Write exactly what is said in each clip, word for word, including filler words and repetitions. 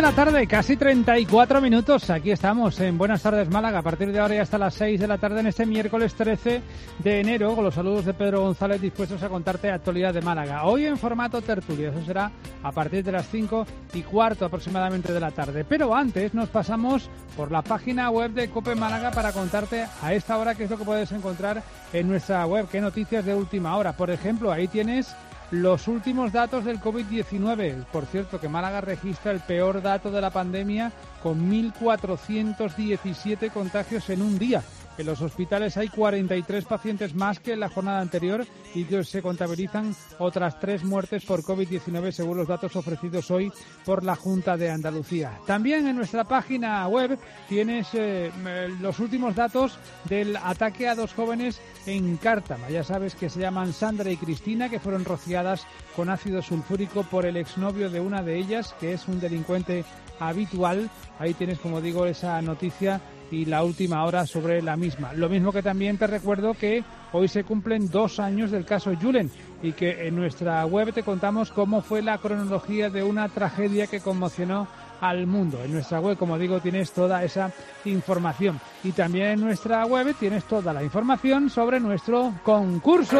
de la tarde, casi treinta y cuatro minutos. Aquí estamos en Buenas Tardes Málaga. A partir de ahora y hasta las seis de la tarde en este miércoles trece de enero, con los saludos de Pedro González, dispuestos a contarte actualidad de Málaga. Hoy en formato tertulia, eso será a partir de las cinco y cuarto aproximadamente de la tarde. Pero antes nos pasamos por la página web de COPE Málaga para contarte a esta hora qué es lo que puedes encontrar en nuestra web, qué noticias de última hora. Por ejemplo, ahí tienes los últimos datos del covid diecinueve. Por cierto, que Málaga registra el peor dato de la pandemia con mil cuatrocientos diecisiete contagios en un día. En los hospitales hay cuarenta y tres pacientes más que en la jornada anterior y que se contabilizan otras tres muertes por covid diecinueve según los datos ofrecidos hoy por la Junta de Andalucía. También en nuestra página web tienes eh, los últimos datos del ataque a dos jóvenes en Cártama. Ya sabes que se llaman Sandra y Cristina, que fueron rociadas con ácido sulfúrico por el exnovio de una de ellas, que es un delincuente habitual. Ahí tienes, como digo, esa noticia y la última hora sobre la misma. Lo mismo que también te recuerdo que hoy se cumplen dos años del caso Julen y que en nuestra web te contamos cómo fue la cronología de una tragedia que conmocionó al mundo. En nuestra web, como digo, tienes toda esa información. Y también en nuestra web tienes toda la información sobre nuestro concurso.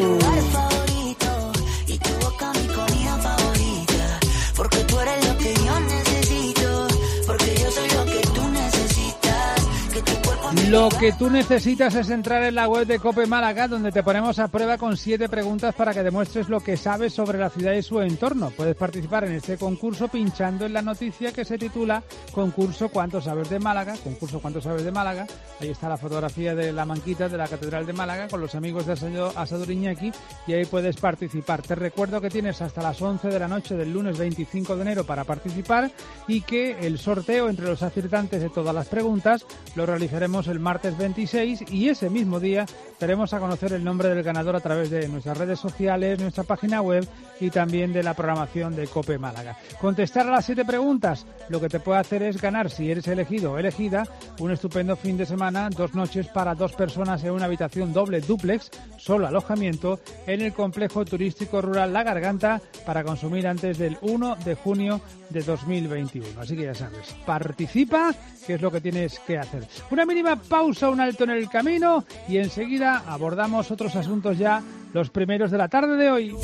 Porque tú eres lo que yo necesito, porque yo soy lo que tú necesitas, que tu cuerpo... Lo que tú necesitas es entrar en la web de COPE Málaga, donde te ponemos a prueba con siete preguntas para que demuestres lo que sabes sobre la ciudad y su entorno. Puedes participar en este concurso pinchando en la noticia que se titula Concurso ¿Cuánto sabes de Málaga? Concurso ¿Cuánto sabes de Málaga? Ahí está la fotografía de la manquita de la Catedral de Málaga con los amigos de Asador Iñaki y ahí puedes participar. Te recuerdo que tienes hasta las once de la noche del lunes veinticinco de enero para participar y que el sorteo entre los aciertantes de todas las preguntas lo realizaremos el martes veintiséis y ese mismo día daremos a conocer el nombre del ganador a través de nuestras redes sociales, nuestra página web y también de la programación de COPE Málaga. Contestar a las siete preguntas lo que te puede hacer es ganar, si eres elegido o elegida, un estupendo fin de semana, dos noches para dos personas en una habitación doble dúplex, solo alojamiento, en el complejo turístico rural La Garganta para consumir antes del uno de junio de dos mil veintiuno. Así que ya sabes, participa, que es lo que tienes que hacer. Una mínima pausa, un alto en el camino y enseguida abordamos otros asuntos ya, los primeros de la tarde de hoy.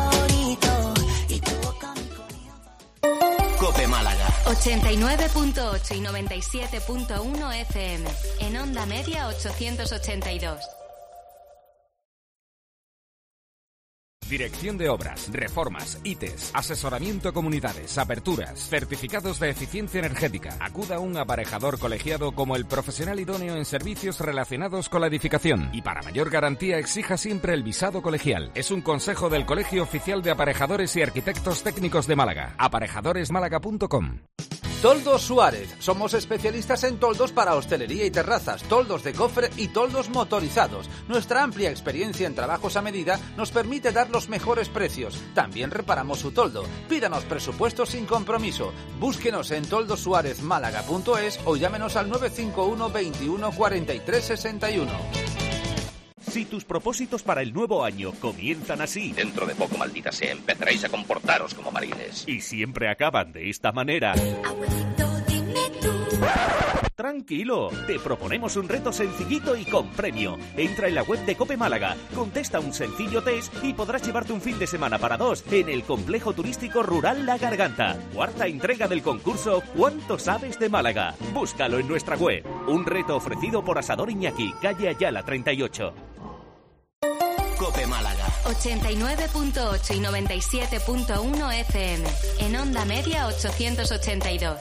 COPE Málaga ochenta y nueve punto ocho y noventa y siete punto uno F M. En onda media ochocientos ochenta y dos. Dirección de Obras, Reformas, I T E S, asesoramiento a comunidades, aperturas, certificados de eficiencia energética. Acuda a un aparejador colegiado como el profesional idóneo en servicios relacionados con la edificación. Y para mayor garantía exija siempre el visado colegial. Es un consejo del Colegio Oficial de Aparejadores y Arquitectos Técnicos de Málaga. aparejadores málaga punto com. Toldos Suárez. Somos especialistas en toldos para hostelería y terrazas, toldos de cofre y toldos motorizados. Nuestra amplia experiencia en trabajos a medida nos permite dar los mejores precios. También reparamos su toldo. Pídanos presupuesto sin compromiso. Búsquenos en toldos suárez málaga punto es o llámenos al nueve cinco uno veintiuno cuarenta y tres sesenta y uno. Si tus propósitos para el nuevo año comienzan así... Dentro de poco, maldita sea, empezaréis a comportaros como marines. Y siempre acaban de esta manera... Abuelito, dime tú. Tranquilo, te proponemos un reto sencillito y con premio. Entra en la web de COPE Málaga, contesta un sencillo test y podrás llevarte un fin de semana para dos en el complejo turístico rural La Garganta. Cuarta entrega del concurso ¿Cuánto sabes de Málaga? Búscalo en nuestra web. Un reto ofrecido por Asador Iñaki, calle Ayala treinta y ocho. COPE Málaga ochenta y nueve punto ocho y noventa y siete punto uno F M. En onda media ochocientos ochenta y dos.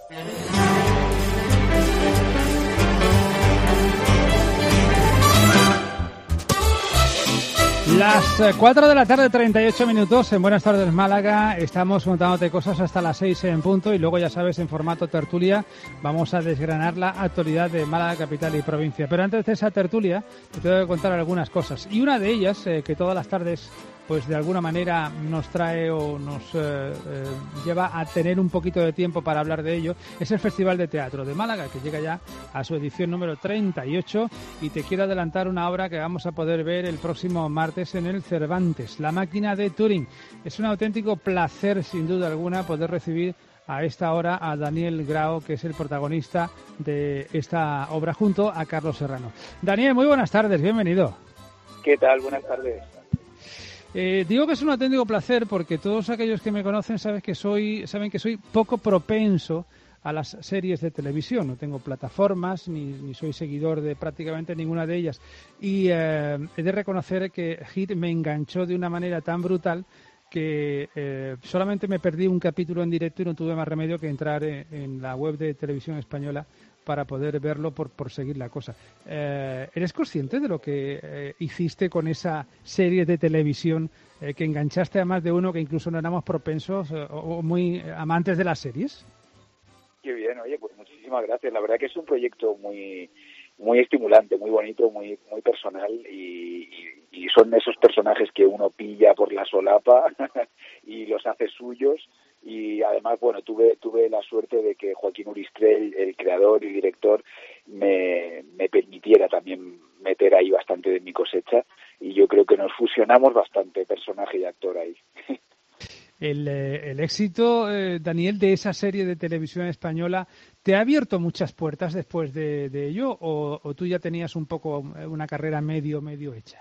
Las cuatro de la tarde, treinta y ocho minutos, en Buenas Tardes Málaga. Estamos contándote cosas hasta las seis en punto y luego, ya sabes, en formato tertulia vamos a desgranar la actualidad de Málaga, capital y provincia. Pero antes de esa tertulia te tengo que contar algunas cosas. Y una de ellas, eh, que todas las tardes pues de alguna manera nos trae o nos eh, eh, lleva a tener un poquito de tiempo para hablar de ello, es el Festival de Teatro de Málaga, que llega ya a su edición número treinta y ocho, y te quiero adelantar una obra que vamos a poder ver el próximo martes en el Cervantes, La máquina de Turing. Es un auténtico placer, sin duda alguna, poder recibir a esta hora a Daniel Grao, que es el protagonista de esta obra, junto a Carlos Serrano. Daniel, muy buenas tardes, bienvenido. ¿Qué tal? Buenas tardes. Eh, digo que es un auténtico placer porque todos aquellos que me conocen saben que soy, saben que soy poco propenso a las series de televisión. No tengo plataformas ni, ni soy seguidor de prácticamente ninguna de ellas. Y eh, he de reconocer que Hit me enganchó de una manera tan brutal que eh, solamente me perdí un capítulo en directo y no tuve más remedio que entrar en, en la web de Televisión Española para poder verlo por, por seguir la cosa. Eh, ¿Eres consciente de lo que eh, hiciste con esa serie de televisión eh, que enganchaste a más de uno que incluso no éramos propensos eh, o muy amantes de las series? Qué bien, oye, pues muchísimas gracias. La verdad que es un proyecto muy muy estimulante, muy bonito, muy muy personal y, y, y son esos personajes que uno pilla por la solapa y los hace suyos. Y además, bueno, tuve tuve la suerte de que Joaquín Uristrell, el creador y director, me, me permitiera también meter ahí bastante de mi cosecha y yo creo que nos fusionamos bastante, personaje y actor ahí. El, eh, el éxito, eh, Daniel, de esa serie de televisión española, ¿te ha abierto muchas puertas después de, de ello o, o tú ya tenías un poco una carrera medio, medio hecha?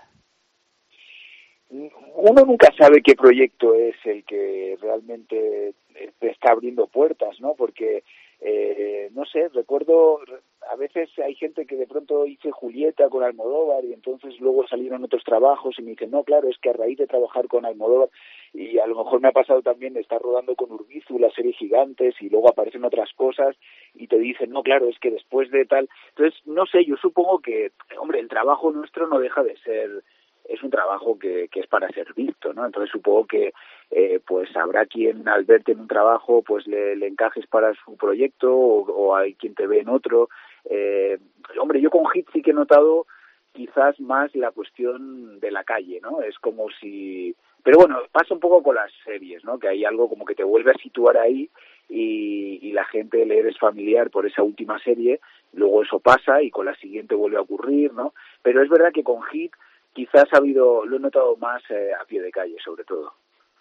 Uno nunca sabe qué proyecto es el que realmente te está abriendo puertas, ¿no? Porque, eh, no sé, recuerdo, a veces hay gente que de pronto hice Julieta con Almodóvar y entonces luego salieron otros trabajos y me dicen, no, claro, es que a raíz de trabajar con Almodóvar, y a lo mejor me ha pasado también de estar rodando con Urbizu, la serie Gigantes, y luego aparecen otras cosas y te dicen, no, claro, es que después de tal... Entonces, no sé, yo supongo que, hombre, el trabajo nuestro no deja de ser... es un trabajo que, que es para ser visto, ¿no? Entonces supongo que eh, pues habrá quien al verte en un trabajo pues le, le encajes para su proyecto o, o hay quien te ve en otro. Eh, hombre, yo con Hit sí que he notado quizás más la cuestión de la calle, ¿no? Es como si... Pero bueno, pasa un poco con las series, ¿no? Que hay algo como que te vuelve a situar ahí y, y la gente le eres familiar por esa última serie, luego eso pasa y con la siguiente vuelve a ocurrir, ¿no? Pero es verdad que con Hit quizás ha habido, lo he notado más eh, a pie de calle, sobre todo.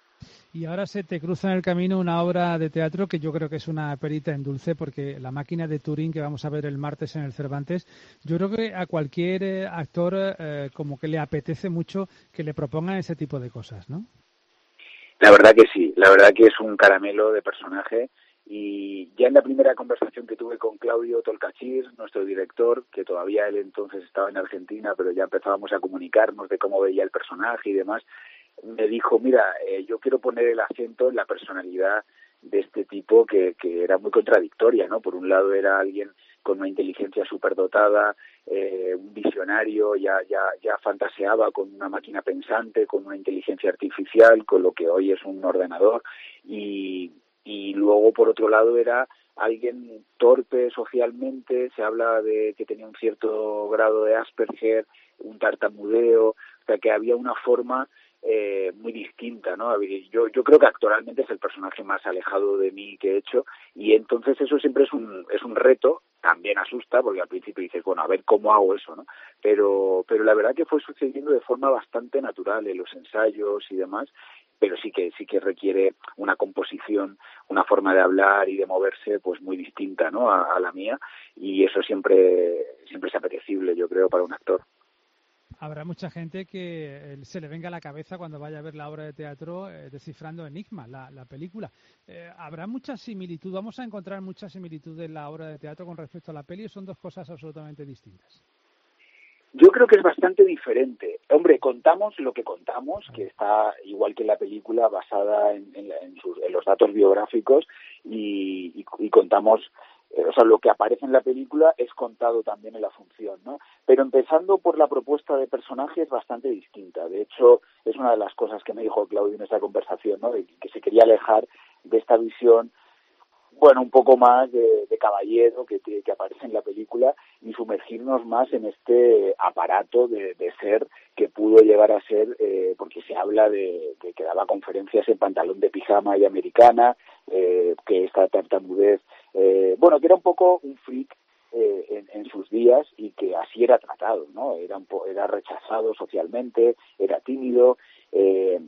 Y ahora se te cruza en el camino una obra de teatro que yo creo que es una perita en dulce, porque La máquina de Turing, que vamos a ver el martes en el Cervantes, yo creo que a cualquier eh, actor eh, como que le apetece mucho que le propongan ese tipo de cosas, ¿no? La verdad que sí, la verdad que es un caramelo de personaje. Y ya en la primera conversación que tuve con Claudio Tolcachir, nuestro director, que todavía él entonces estaba en Argentina, pero ya empezábamos a comunicarnos de cómo veía el personaje y demás, me dijo, mira, eh, yo quiero poner el acento en la personalidad de este tipo que, que era muy contradictoria, ¿no? Por un lado era alguien con una inteligencia superdotada, eh, un visionario, ya, ya, ya fantaseaba con una máquina pensante, con una inteligencia artificial, con lo que hoy es un ordenador, y y luego por otro lado era alguien torpe socialmente, se habla de que tenía un cierto grado de Asperger, un tartamudeo, o sea que había una forma eh, muy distinta, ¿no? Yo, yo creo que actualmente es el personaje más alejado de mí que he hecho y entonces eso siempre es un, es un reto, también asusta porque al principio dices, bueno, a ver cómo hago eso, ¿no? Pero, pero la verdad que fue sucediendo de forma bastante natural en los ensayos y demás, pero sí que sí que requiere una composición, una forma de hablar y de moverse pues muy distinta, ¿no? a, a la mía y eso siempre siempre es apetecible, yo creo, para un actor. Habrá mucha gente que se le venga a la cabeza cuando vaya a ver la obra de teatro eh, Descifrando Enigma, la, la película. Eh, ¿Habrá mucha similitud? ¿Vamos a encontrar mucha similitud en la obra de teatro con respecto a la peli o son dos cosas absolutamente distintas? Yo creo que es bastante diferente. Hombre, contamos lo que contamos, que está igual que en la película basada en, en, en, sus, en los datos biográficos y, y, y contamos, eh, o sea, lo que aparece en la película es contado también en la función, ¿no? Pero empezando por la propuesta de personaje es bastante distinta. De hecho, es una de las cosas que me dijo Claudio en esta conversación, ¿no? De que se quería alejar de esta visión, bueno, un poco más de, de caballero que, que aparece en la película y sumergirnos más en este aparato de, de ser que pudo llegar a ser, eh, porque se habla de, de que daba conferencias en pantalón de pijama y americana, eh, que esta tartamudez, eh, bueno, que era un poco un freak eh, en, en sus días y que así era tratado, ¿no? Era, un po- era rechazado socialmente, era tímido, eh,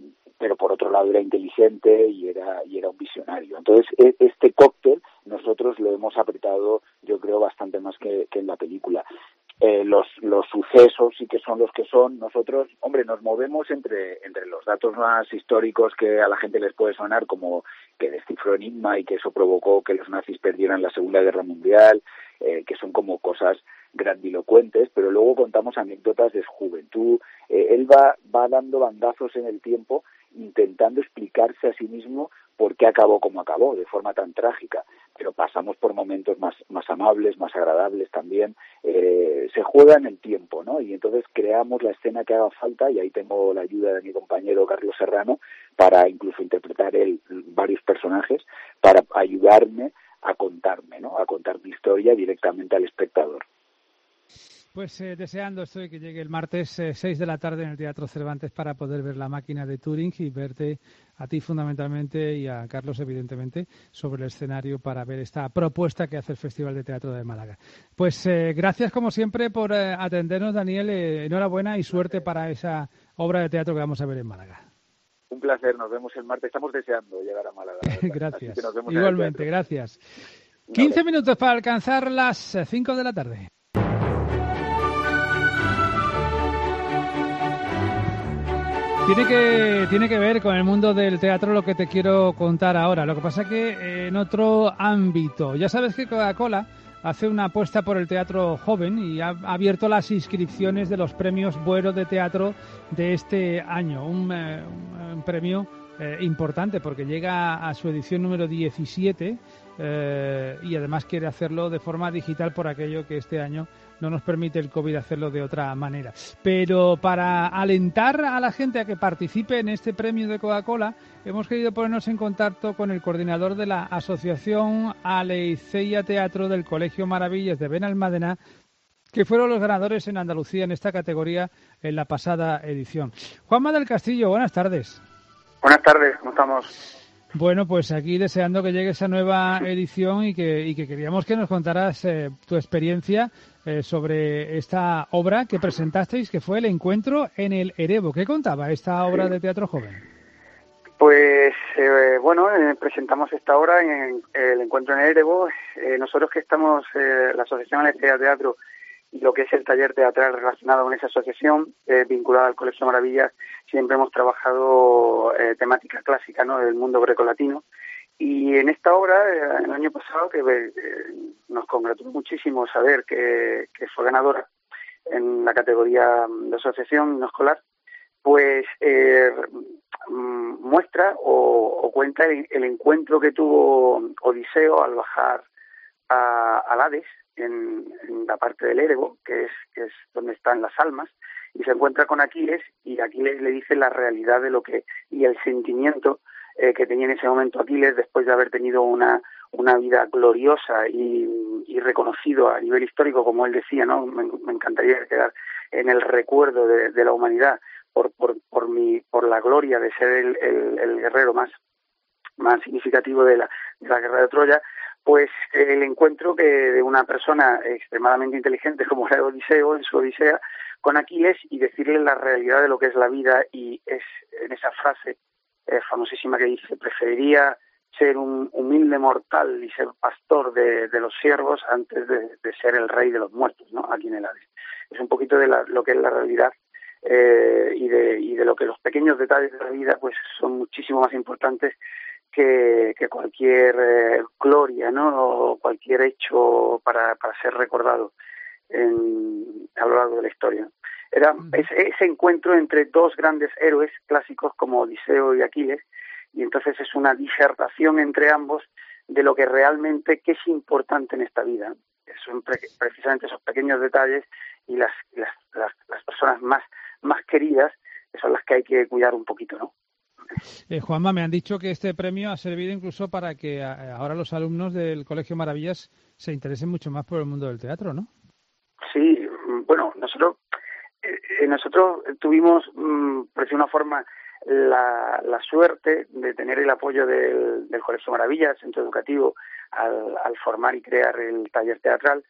pero por otro lado era inteligente y era y era un visionario. Entonces este cóctel nosotros lo hemos apretado, yo creo, bastante más que, que en la película. Eh, los los sucesos sí que son los que son. Nosotros, hombre, nos movemos entre entre los datos más históricos que a la gente les puede sonar, como que descifró Enigma y que eso provocó que los nazis perdieran la Segunda Guerra Mundial, eh, que son como cosas grandilocuentes, pero luego contamos anécdotas de su juventud. Eh, él va va dando bandazos en el tiempo, intentando explicarse a sí mismo por qué acabó como acabó, de forma tan trágica, pero pasamos por momentos más más amables, más agradables también. Eh, se juega en el tiempo, ¿no? Y entonces creamos la escena que haga falta, y ahí tengo la ayuda de mi compañero Carlos Serrano para incluso interpretar él varios personajes, para ayudarme a contarme, ¿no? A contar mi historia directamente al espectador. Pues eh, deseando estoy que llegue el martes eh, seis de la tarde en el Teatro Cervantes para poder ver La máquina de Turing y verte a ti fundamentalmente y a Carlos evidentemente sobre el escenario para ver esta propuesta que hace el Festival de Teatro de Málaga. Pues eh, gracias como siempre por eh, atendernos, Daniel. Eh, enhorabuena y suerte para esa obra de teatro que vamos a ver en Málaga. Un placer, nos vemos el martes. Estamos deseando llegar a Málaga. Gracias. Igualmente, gracias. Un quince abrazo. minutos para alcanzar las cinco de la tarde. Tiene que, tiene que ver con el mundo del teatro lo que te quiero contar ahora. Lo que pasa que eh, en otro ámbito. Ya sabes que Coca-Cola hace una apuesta por el teatro joven y ha abierto las inscripciones de los premios Buero de Teatro de este año. Un, eh, un premio eh, importante porque llega a su edición número diecisiete eh, y además quiere hacerlo de forma digital por aquello que este año no nos permite el COVID hacerlo de otra manera. Pero para alentar a la gente a que participe en este premio de Coca-Cola, hemos querido ponernos en contacto con el coordinador de la Asociación Aleiceia Teatro del Colegio Maravillas de Benalmádena, que fueron los ganadores en Andalucía en esta categoría en la pasada edición. Juanma del Castillo, buenas tardes. Buenas tardes, ¿cómo estamos? Bueno, pues aquí deseando que llegue esa nueva edición y que, y que queríamos que nos contaras eh, tu experiencia eh, sobre esta obra que presentasteis, que fue El encuentro en el Erebo. ¿Qué contaba esta obra de teatro joven? Pues, eh, bueno, eh, presentamos esta obra en El encuentro en el Erebo. Eh, nosotros que estamos, eh, la Asociación Aleiceia Teatro, y lo que es el taller teatral relacionado con esa asociación, eh, vinculada al Colegio Maravillas, siempre hemos trabajado eh, temática clásica, ¿no?, del mundo grecolatino. Y en esta obra, eh, el año pasado, que eh, nos congratuló muchísimo saber que, que fue ganadora en la categoría de asociación no escolar, pues eh, muestra o, o cuenta el, el encuentro que tuvo Odiseo al bajar a, al Hades, en, en la parte del Erebo, que es, que es donde están las almas, y se encuentra con Aquiles, y Aquiles le dice la realidad de lo que, y el sentimiento eh, que tenía en ese momento Aquiles después de haber tenido una, una vida gloriosa y, y reconocido a nivel histórico, como él decía, ¿no? Me, me encantaría quedar en el recuerdo de, de la humanidad por, por, por mi, por la gloria de ser el, el, el guerrero más, más significativo de la, de la guerra de Troya. Pues el encuentro que de una persona extremadamente inteligente como era Odiseo en su Odisea con Aquiles, y decirle la realidad de lo que es la vida, y es en esa frase eh, famosísima que dice: preferiría ser un humilde mortal y ser pastor de, de los siervos antes de, de ser el rey de los muertos, ¿no?, aquí en el Hades. Es un poquito de la, lo que es la realidad eh, y, de, y de lo que los pequeños detalles de la vida pues son muchísimo más importantes que, que cualquier eh, gloria, ¿no?, o cualquier hecho para, para ser recordado en, a lo largo de la historia. Era ese, ese encuentro entre dos grandes héroes clásicos como Odiseo y Aquiles, y entonces es una disertación entre ambos de lo que realmente qué es importante en esta vida. Son pre, precisamente esos pequeños detalles y las, las, las, las personas más, más queridas, que son las que hay que cuidar un poquito, ¿no? Eh, Juanma, me han dicho que este premio ha servido incluso para que a, ahora los alumnos del Colegio Maravillas se interesen mucho más por el mundo del teatro, ¿no? Sí, bueno, nosotros eh, nosotros tuvimos, mmm, por decir una forma, la, la suerte de tener el apoyo del, del Colegio Maravillas, centro educativo, al, al formar y crear el taller teatral.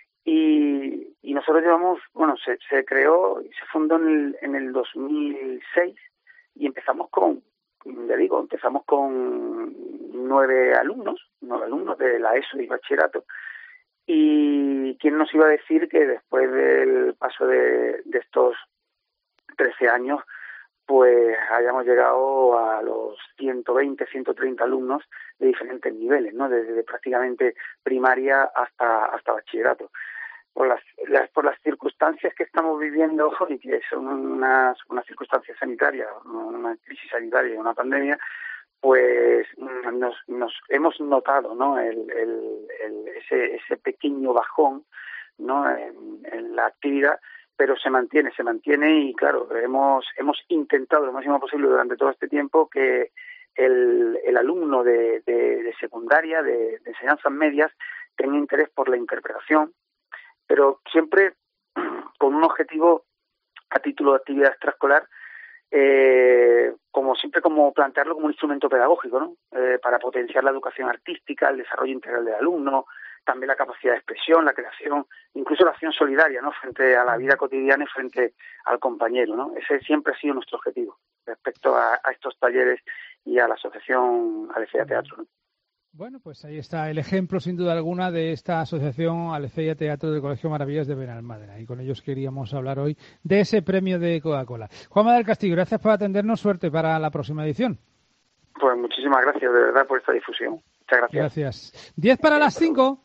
Y, y nosotros llevamos, bueno, se, se creó y se fundó en el, en el dos mil seis, y empezamos con, ya digo, empezamos con nueve alumnos, nueve alumnos de la ESO y bachillerato, y quién nos iba a decir que después del paso de, de estos trece años, pues hayamos llegado a los ciento veinte, ciento treinta alumnos de diferentes niveles, ¿no? Desde prácticamente primaria hasta hasta bachillerato. Por las, las por las circunstancias que estamos viviendo hoy, que son unas unas circunstancias sanitarias, una crisis sanitaria y una pandemia, pues nos nos hemos notado, ¿no? El, el, el ese ese pequeño bajón, ¿no? En, en la actividad, pero se mantiene, se mantiene y claro, hemos hemos intentado lo máximo posible durante todo este tiempo que el, el alumno de, de, de secundaria, de, de enseñanzas medias, tenga interés por la interpretación, pero siempre con un objetivo a título de actividad extraescolar, eh, como siempre como plantearlo como un instrumento pedagógico, ¿no? Eh, para potenciar la educación artística, el desarrollo integral del alumno, también la capacidad de expresión, la creación, incluso la acción solidaria, ¿no? Frente a la vida cotidiana y frente al compañero, ¿no? Ese siempre ha sido nuestro objetivo respecto a, a estos talleres y a la asociación Alecea Teatro, ¿no? Bueno, pues ahí está el ejemplo, sin duda alguna, de esta asociación Alecea Teatro del Colegio Maravillas de Benalmádena. Y con ellos queríamos hablar hoy de ese premio de Coca-Cola. Juanma del Castillo, gracias por atendernos. Suerte para la próxima edición. Pues muchísimas gracias, de verdad, por esta difusión. Muchas gracias. Gracias. Diez para las cinco.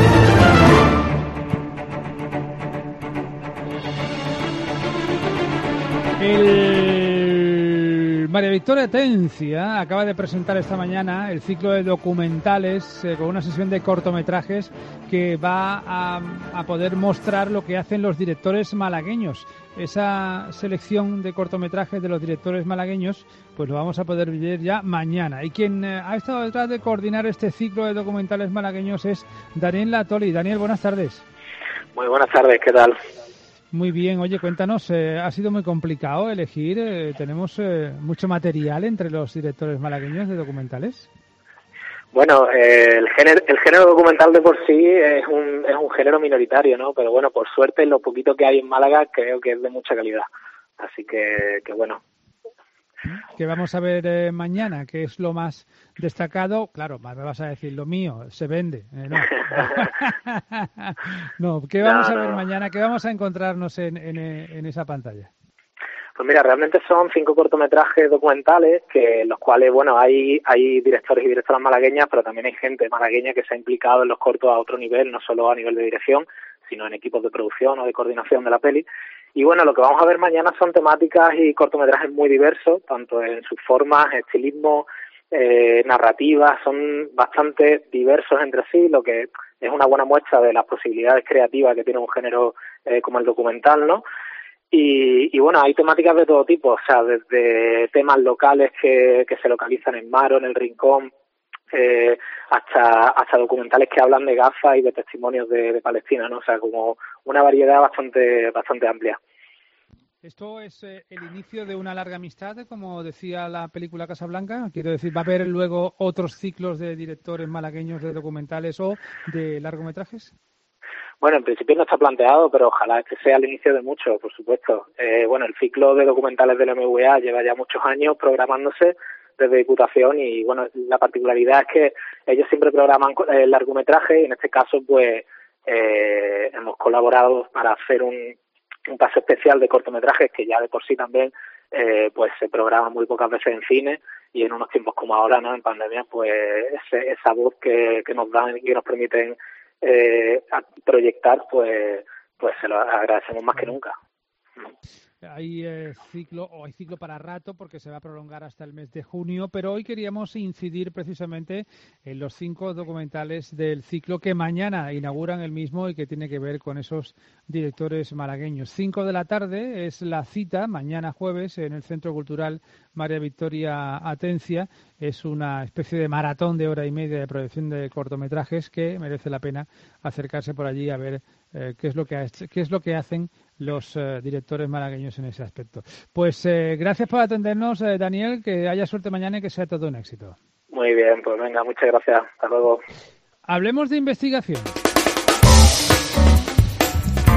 El María Victoria Atencia acaba de presentar esta mañana el ciclo de documentales eh, con una sesión de cortometrajes que va a, a poder mostrar lo que hacen los directores malagueños. Esa selección de cortometrajes de los directores malagueños pues lo vamos a poder ver ya mañana. Y quien eh, ha estado detrás de coordinar este ciclo de documentales malagueños es Daniel Latoli. Daniel, buenas tardes. Muy buenas tardes, ¿qué tal? Muy bien, oye, cuéntanos, eh, ha sido muy complicado elegir, eh, tenemos eh, mucho material entre los directores malagueños de documentales. Bueno, eh, el género el género documental de por sí es un es un género minoritario, ¿no? Pero bueno, por suerte lo poquito que hay en Málaga creo que es de mucha calidad, así que que bueno. ¿Qué vamos a ver eh, mañana? ¿Qué es lo más destacado? Claro, me vas a decir lo mío, se vende. Eh, no. no, ¿qué vamos no, a ver no. mañana? ¿Qué vamos a encontrarnos en, en, en esa pantalla? Pues mira, realmente son cinco cortometrajes documentales, que los cuales, bueno, hay hay directores y directoras malagueñas, pero también hay gente malagueña que se ha implicado en los cortos a otro nivel, no solo a nivel de dirección, sino en equipos de producción o de coordinación de la peli. Y bueno, lo que vamos a ver mañana son temáticas y cortometrajes muy diversos, tanto en sus formas, estilismo, eh, narrativas, son bastante diversos entre sí, lo que es una buena muestra de las posibilidades creativas que tiene un género eh, como el documental, ¿no? Y, y bueno, hay temáticas de todo tipo, o sea, desde temas locales que, que se localizan en Maro, en El Rincón, eh, hasta hasta documentales que hablan de Gaza y de testimonios de, de Palestina, ¿no? O sea, como una variedad bastante bastante amplia. ¿Esto es eh, el inicio de una larga amistad, como decía la película Casablanca? Quiero decir, ¿va a haber luego otros ciclos de directores malagueños de documentales o de largometrajes? Bueno, en principio no está planteado, pero ojalá este sea el inicio de muchos, por supuesto. Eh, bueno, el ciclo de documentales de la M V A lleva ya muchos años programándose desde Diputación y, bueno, la particularidad es que ellos siempre programan el largometraje y en este caso, pues, eh, hemos colaborado para hacer un, un pase especial de cortometrajes que ya de por sí también, eh, pues, se programa muy pocas veces en cine y en unos tiempos como ahora, ¿no?, en pandemia, pues, ese, esa voz que, que nos dan y que nos permiten eh, proyectar, pues, pues se lo agradecemos más que nunca. Hay eh, ciclo o hay ciclo para rato porque se va a prolongar hasta el mes de junio, pero hoy queríamos incidir precisamente en los cinco documentales del ciclo que mañana inauguran el mismo y que tiene que ver con esos directores malagueños. Cinco de la tarde es la cita, mañana jueves, en el Centro Cultural María Victoria Atencia. Es una especie de maratón de hora y media de proyección de cortometrajes que merece la pena acercarse por allí a ver eh, qué es lo que ha, qué es lo que hacen los eh, directores malagueños en ese aspecto. Pues eh, gracias por atendernos, eh, Daniel, que haya suerte mañana y que sea todo un éxito. Muy bien, pues venga, muchas gracias. Hasta luego. Hablemos de investigación.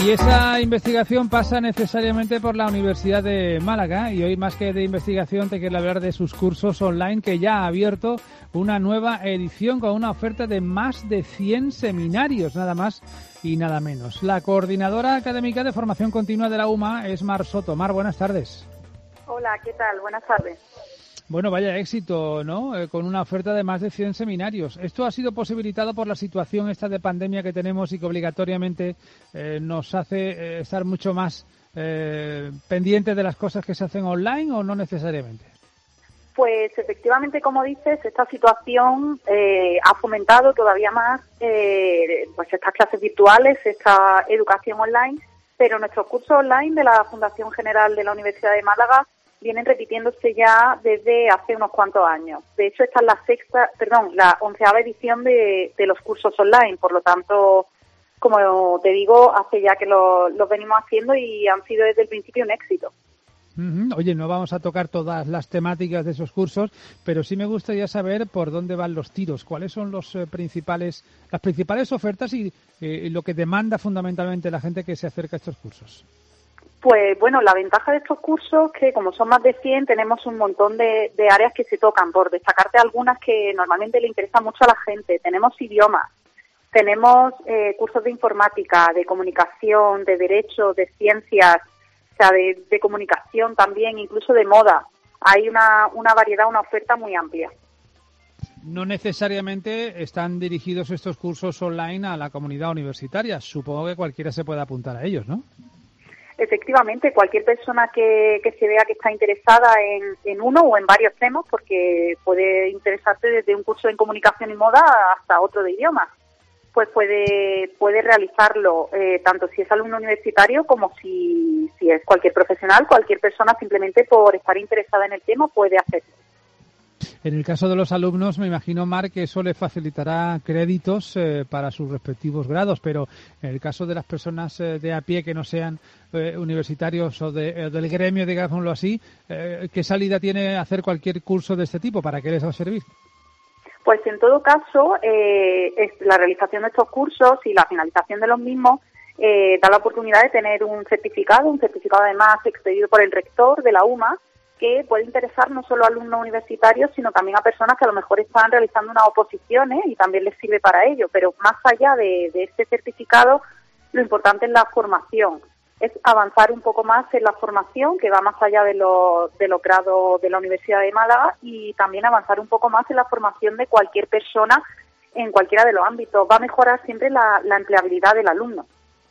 Y esa investigación pasa necesariamente por la Universidad de Málaga, y hoy más que de investigación te quiero hablar de sus cursos online, que ya ha abierto una nueva edición con una oferta de más de cien seminarios, nada más y nada menos. La coordinadora académica de formación continua de la U M A es Mar Soto. Mar, buenas tardes. Hola, ¿qué tal? Buenas tardes. Bueno, vaya éxito, ¿no? Eh, con una oferta de más de cien seminarios. Esto ha sido posibilitado por la situación esta de pandemia que tenemos y que obligatoriamente eh, nos hace eh, estar mucho más eh, pendientes de las cosas que se hacen online, ¿o no necesariamente? Pues efectivamente, como dices, esta situación eh, ha fomentado todavía más eh, pues estas clases virtuales, esta educación online, pero nuestros cursos online de la Fundación General de la Universidad de Málaga vienen repitiéndose ya desde hace unos cuantos años. De hecho, esta es la sexta, perdón, la onceava edición de, de los cursos online. Por lo tanto, como te digo, hace ya que lo, los venimos haciendo y han sido desde el principio un éxito. Uh-huh. Oye, no vamos a tocar todas las temáticas de esos cursos, pero sí me gustaría saber por dónde van los tiros, cuáles son los eh, principales, las principales ofertas y eh, lo que demanda fundamentalmente la gente que se acerca a estos cursos. Pues bueno, la ventaja de estos cursos es que como son más de cien, tenemos un montón de, de áreas que se tocan, por destacarte algunas que normalmente le interesan mucho a la gente. Tenemos idiomas, tenemos eh, cursos de informática, de comunicación, de derecho, de ciencias, o sea, de, de comunicación también, incluso de moda. Hay una, una variedad, una oferta muy amplia. No necesariamente están dirigidos estos cursos online a la comunidad universitaria. Supongo que cualquiera se puede apuntar a ellos, ¿no? Efectivamente, cualquier persona que, que se vea que está interesada en, en uno o en varios temas, porque puede interesarte desde un curso en comunicación y moda hasta otro de idiomas, pues puede puede realizarlo eh, tanto si es alumno universitario como si, si es cualquier profesional, cualquier persona simplemente por estar interesada en el tema puede hacerlo. En el caso de los alumnos, me imagino, Mar, que eso le facilitará créditos eh, para sus respectivos grados, pero en el caso de las personas eh, de a pie que no sean eh, universitarios o de, eh, del gremio, digámoslo así, eh, ¿qué salida tiene hacer cualquier curso de este tipo? ¿Para qué les va a servir? Pues en todo caso, eh, es la realización de estos cursos y la finalización de los mismos eh, da la oportunidad de tener un certificado, un certificado además expedido por el rector de la U M A, que puede interesar no solo a alumnos universitarios, sino también a personas que a lo mejor están realizando unas oposiciones y también les sirve para ello. Pero más allá de, de este certificado, lo importante es la formación, es avanzar un poco más en la formación, que va más allá de, lo, de los grados de la Universidad de Málaga, y también avanzar un poco más en la formación de cualquier persona en cualquiera de los ámbitos. Va a mejorar siempre la, la empleabilidad del alumno.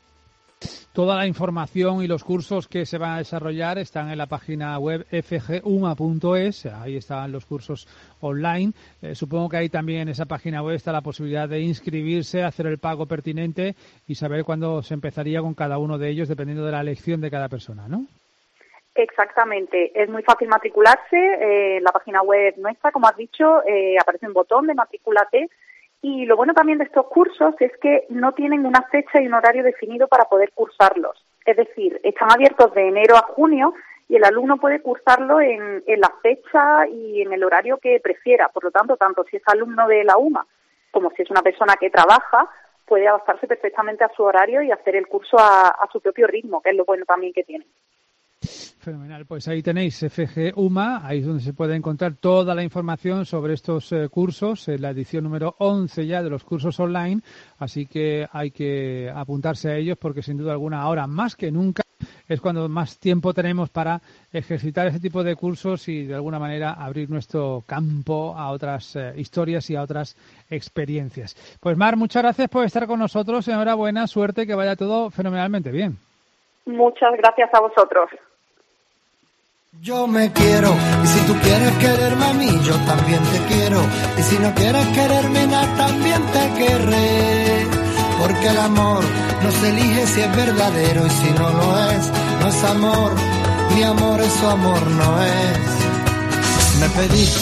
Toda la información y los cursos que se van a desarrollar están en la página web f g u m a punto e s. Ahí están los cursos online. Eh, supongo que ahí también en esa página web está la posibilidad de inscribirse, hacer el pago pertinente y saber cuándo se empezaría con cada uno de ellos, dependiendo de la elección de cada persona, ¿no? Exactamente. Es muy fácil matricularse. Eh, en la página web nuestra, como has dicho, eh, aparece un botón de matrículate. Y lo bueno también de estos cursos es que no tienen una fecha y un horario definido para poder cursarlos. Es decir, están abiertos de enero a junio y el alumno puede cursarlo en, en la fecha y en el horario que prefiera. Por lo tanto, tanto si es alumno de la U M A como si es una persona que trabaja, puede adaptarse perfectamente a su horario y hacer el curso a, a su propio ritmo, que es lo bueno también que tiene. Fenomenal, pues ahí tenéis F G U M A, ahí es donde se puede encontrar toda la información sobre estos eh, cursos, en la edición número once ya de los cursos online, así que hay que apuntarse a ellos porque sin duda alguna ahora más que nunca es cuando más tiempo tenemos para ejercitar ese tipo de cursos y de alguna manera abrir nuestro campo a otras eh, historias y a otras experiencias. Pues Mar, muchas gracias por estar con nosotros, enhorabuena, suerte, que vaya todo fenomenalmente bien. Muchas gracias a vosotros. Yo me quiero, y si tú quieres quererme a mí, yo también te quiero, y si no quieres quererme nada, también te querré, porque el amor no se elige si es verdadero, y si no lo es, no es amor, mi amor, eso amor no es. Me pediste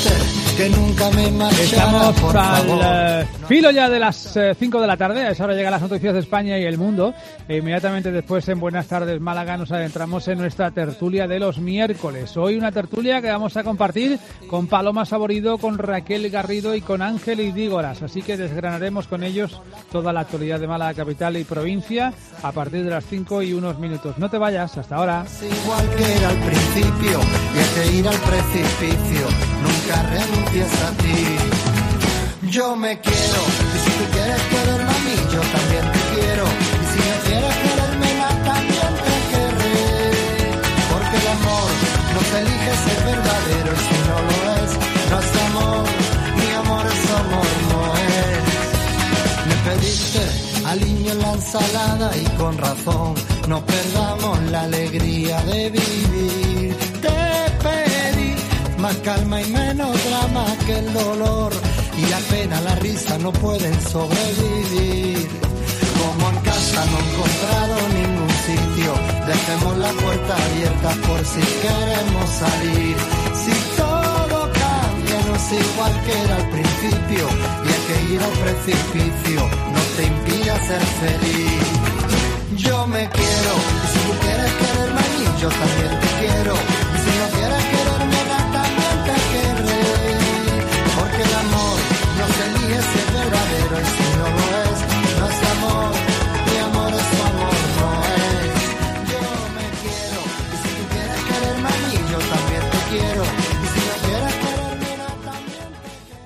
que nunca me marchara, Estamos por al favor. eh, filo ya de las eh, cinco de la tarde. A esa hora llegan las noticias de España y el mundo. E inmediatamente después, en Buenas Tardes Málaga, nos adentramos en nuestra tertulia de los miércoles. Hoy una tertulia que vamos a compartir con Paloma Saborido, con Raquel Garrido y con Ángel Idígoras. Así que desgranaremos con ellos toda la actualidad de Málaga capital y provincia a partir de las cinco y unos minutos. No te vayas, hasta ahora. Igual que era al principio, y hay que ir al precipicio, nunca renuncies a ti. Yo me quiero, y si tú quieres quererme a mí, yo también te quiero, y si no quieres quererme nada, también te querré, porque el amor no se elige ser verdadero, y si no lo es, no es amor, mi amor es amor, no es. Me pediste aliño en la ensalada y con razón, no perdamos la alegría de vivir. Te pedí más calma y menos drama que el dolor, y la pena, la risa no pueden sobrevivir. Como en casa no he encontrado ningún sitio, dejemos la puerta abierta por si queremos salir. Si todo cambia no es igual que era al principio, y hay que ir al precipicio, no te impida ser feliz. Yo me quiero, y si tú quieres quererme a mí, yo también te quiero, y si no quieres quererme nada, también te querré, porque el amor no se elige si es verdadero, y si no lo es, no es amor, mi amor es amor, no es. Yo me quiero, y si tú quieres quererme a mí, yo también te quiero, y si no quieres quererme nada, también te querré.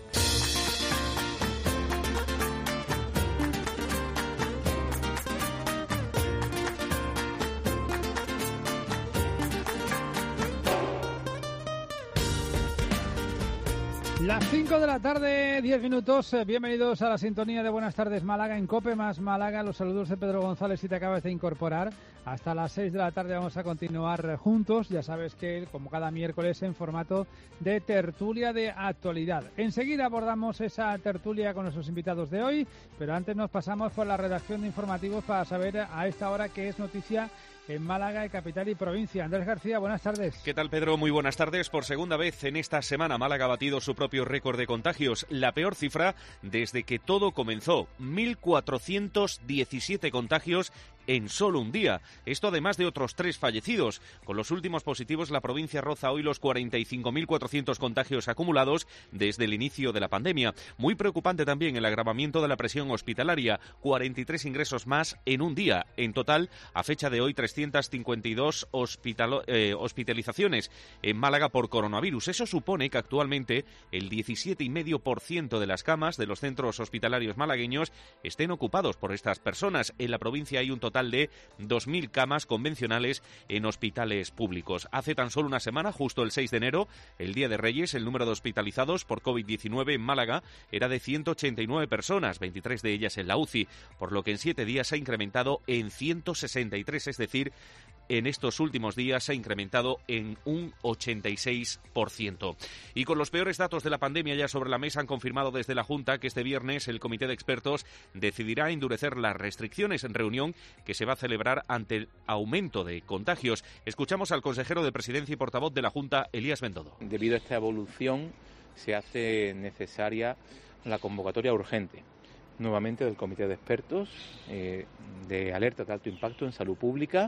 Las cinco de la tarde, diez minutos. Bienvenidos a la sintonía de Buenas Tardes Málaga en COPE más Málaga. Los saludos de Pedro González, si te acabas de incorporar. Hasta las seis de la tarde vamos a continuar juntos. Ya sabes que, como cada miércoles, en formato de tertulia de actualidad. Enseguida abordamos esa tertulia con nuestros invitados de hoy, pero antes nos pasamos por la redacción de informativos para saber a esta hora qué es noticia en Málaga, capital y provincia. Andrés García, buenas tardes. ¿Qué tal, Pedro? Muy buenas tardes. Por segunda vez en esta semana, Málaga ha batido su propio récord de contagios, la peor cifra desde que todo comenzó, mil cuatrocientos diecisiete contagios en solo un día. Esto además de otros tres fallecidos. Con los últimos positivos, la provincia roza hoy los cuarenta y cinco mil cuatrocientos contagios acumulados desde el inicio de la pandemia. Muy preocupante también el agravamiento de la presión hospitalaria, cuarenta y tres ingresos más en un día. En total, a fecha de hoy, trescientas cincuenta y dos hospitalo- eh, hospitalizaciones en Málaga por coronavirus. Eso supone que actualmente el diecisiete coma cinco por ciento de las camas de los centros hospitalarios malagueños estén ocupados por estas personas. En la provincia hay un total de dos mil camas convencionales en hospitales públicos. Hace tan solo una semana, justo el seis de enero, el Día de Reyes, el número de hospitalizados por COVID diecinueve en Málaga era de ciento ochenta y nueve personas, veintitrés de ellas en la U C I, por lo que en siete días se ha incrementado en ciento sesenta y tres, es decir, en estos últimos días se ha incrementado en un ochenta y seis por ciento. Y con los peores datos de la pandemia ya sobre la mesa, han confirmado desde la Junta que este viernes el Comité de Expertos decidirá endurecer las restricciones en reunión que se va a celebrar ante el aumento de contagios. Escuchamos al consejero de Presidencia y portavoz de la Junta, Elías Bendodo. Debido a esta evolución, se hace necesaria la convocatoria urgente nuevamente del Comité de Expertos eh, de alerta de alto impacto en salud pública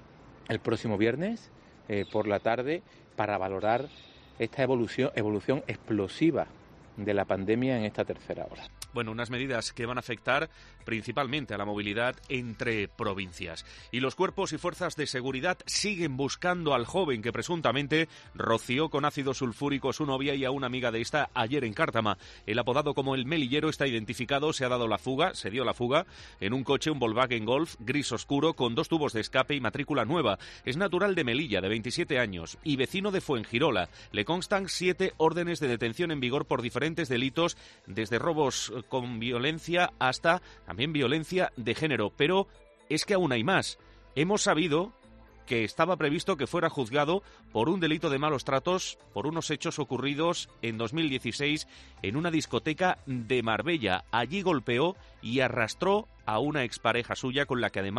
el próximo viernes eh, por la tarde, para valorar esta evolución, evolución explosiva de la pandemia en esta tercera hora. Bueno, unas medidas que van a afectar principalmente a la movilidad entre provincias. Y los cuerpos y fuerzas de seguridad siguen buscando al joven que presuntamente roció con ácido sulfúrico a su novia y a una amiga de esta ayer en Cártama. El apodado como el Melillero está identificado, se ha dado la fuga, se dio la fuga en un coche, un Volkswagen Golf gris oscuro con dos tubos de escape y matrícula nueva. Es natural de Melilla, de veintisiete años y vecino de Fuengirola. Le constan siete órdenes de detención en vigor por diferentes delitos, desde robos con violencia hasta también violencia de género. Pero es que aún hay más. Hemos sabido que estaba previsto que fuera juzgado por un delito de malos tratos por unos hechos ocurridos en dos mil dieciséis en una discoteca de Marbella. Allí golpeó y arrastró a una expareja suya con la que además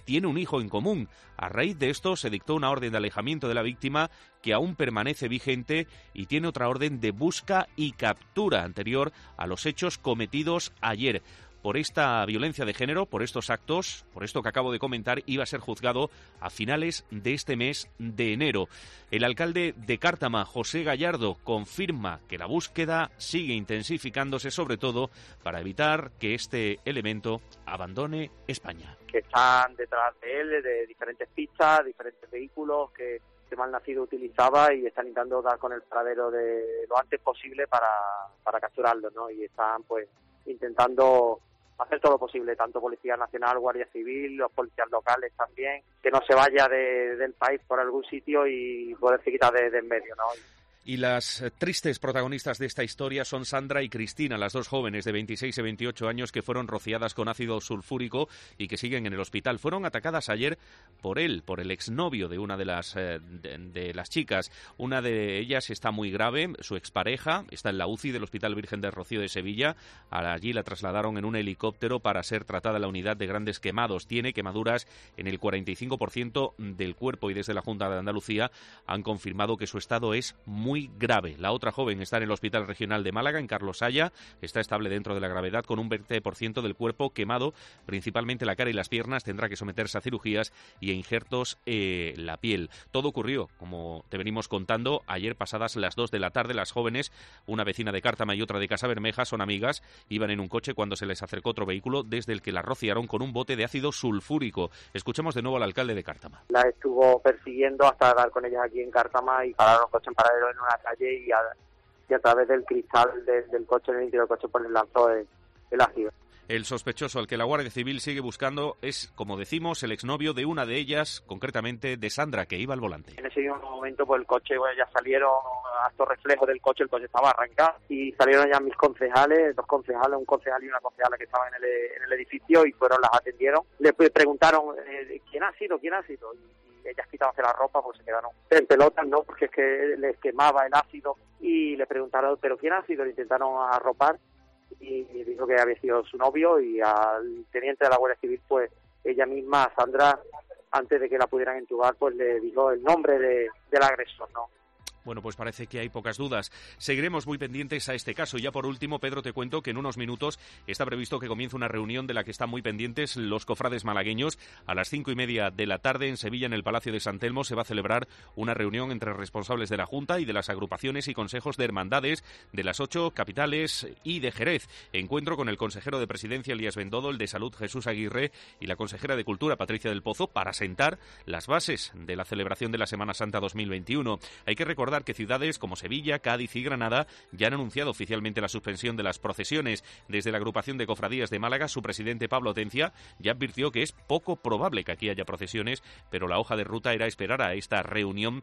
tiene un hijo en común. A raíz de esto se dictó una orden de alejamiento de la víctima que aún permanece vigente y tiene otra orden de busca y captura anterior a los hechos cometidos ayer. Por esta violencia de género, por estos actos, por esto que acabo de comentar, iba a ser juzgado a finales de este mes de enero. El alcalde de Cártama, José Gallardo, confirma que la búsqueda sigue intensificándose, sobre todo para evitar que este elemento abandone España. Que están detrás de él, de diferentes pistas, diferentes vehículos que este malnacido utilizaba y están intentando dar con el paradero de lo antes posible para, para capturarlo, ¿no? Y están pues intentando hacer todo lo posible, tanto Policía Nacional, Guardia Civil, los policías locales también, que no se vaya de, del país por algún sitio y poderse quitar de, de en medio, ¿no? Y las tristes protagonistas de esta historia son Sandra y Cristina, las dos jóvenes de veintiséis y veintiocho años que fueron rociadas con ácido sulfúrico y que siguen en el hospital. Fueron atacadas ayer por él, por el exnovio de una de las, eh, de, de las chicas. Una de ellas está muy grave, su expareja está en la U C I del Hospital Virgen del Rocío de Sevilla. Allí la trasladaron en un helicóptero para ser tratada en la unidad de grandes quemados. Tiene quemaduras en el cuarenta y cinco por ciento del cuerpo y desde la Junta de Andalucía han confirmado que su estado es muy muy grave. La otra joven está en el Hospital Regional de Málaga, en Carlos Haya. Está estable dentro de la gravedad con un veinte por ciento del cuerpo quemado, principalmente la cara y las piernas. Tendrá que someterse a cirugías y a injertos en eh, la piel. Todo ocurrió, como te venimos contando, ayer pasadas las dos de la tarde. Las jóvenes, una vecina de Cártama y otra de Casa Bermeja, son amigas. Iban en un coche cuando se les acercó otro vehículo desde el que la rociaron con un bote de ácido sulfúrico. Escuchemos de nuevo al alcalde de Cártama. La estuvo persiguiendo hasta dar con ellas aquí en Cártama y pararon el coche en paralelo en una calle y a, y a través del cristal de, del coche, en el interior del coche, pues les lanzó el, el ácido. El sospechoso al que la Guardia Civil sigue buscando es, como decimos, el exnovio de una de ellas, concretamente de Sandra, que iba al volante. En ese mismo momento, pues el coche, bueno, ya salieron a estos reflejos del coche, el coche estaba arrancado y salieron ya mis concejales, dos concejales, un concejal y una concejala que estaban en el, en el edificio y fueron, las atendieron. Le preguntaron, eh, ¿quién ha sido? ¿quién ha sido? Y, ellas quitándose la ropa porque se quedaron en pelotas, ¿no? Porque es que les quemaba el ácido y le preguntaron, ¿pero quién ha sido? Le intentaron arropar y dijo que había sido su novio y al teniente de la Guardia Civil, pues ella misma, a Sandra, antes de que la pudieran entubar, pues le dijo el nombre de, del agresor, ¿no? Bueno, pues parece que hay pocas dudas. Seguiremos muy pendientes a este caso. Y ya por último, Pedro, te cuento que en unos minutos está previsto que comience una reunión de la que están muy pendientes los cofrades malagueños. A las cinco y media de la tarde en Sevilla, en el Palacio de San Telmo, se va a celebrar una reunión entre responsables de la Junta y de las agrupaciones y consejos de hermandades de las ocho capitales y de Jerez. Encuentro con el consejero de Presidencia, Elías Bendodo, el de Salud, Jesús Aguirre, y la consejera de Cultura, Patricia del Pozo, para sentar las bases de la celebración de la Semana Santa dos mil veintiuno. Hay que recordar que ciudades como Sevilla, Cádiz y Granada ya han anunciado oficialmente la suspensión de las procesiones. Desde la agrupación de cofradías de Málaga, su presidente Pablo Atencia ya advirtió que es poco probable que aquí haya procesiones, pero la hoja de ruta era esperar a esta reunión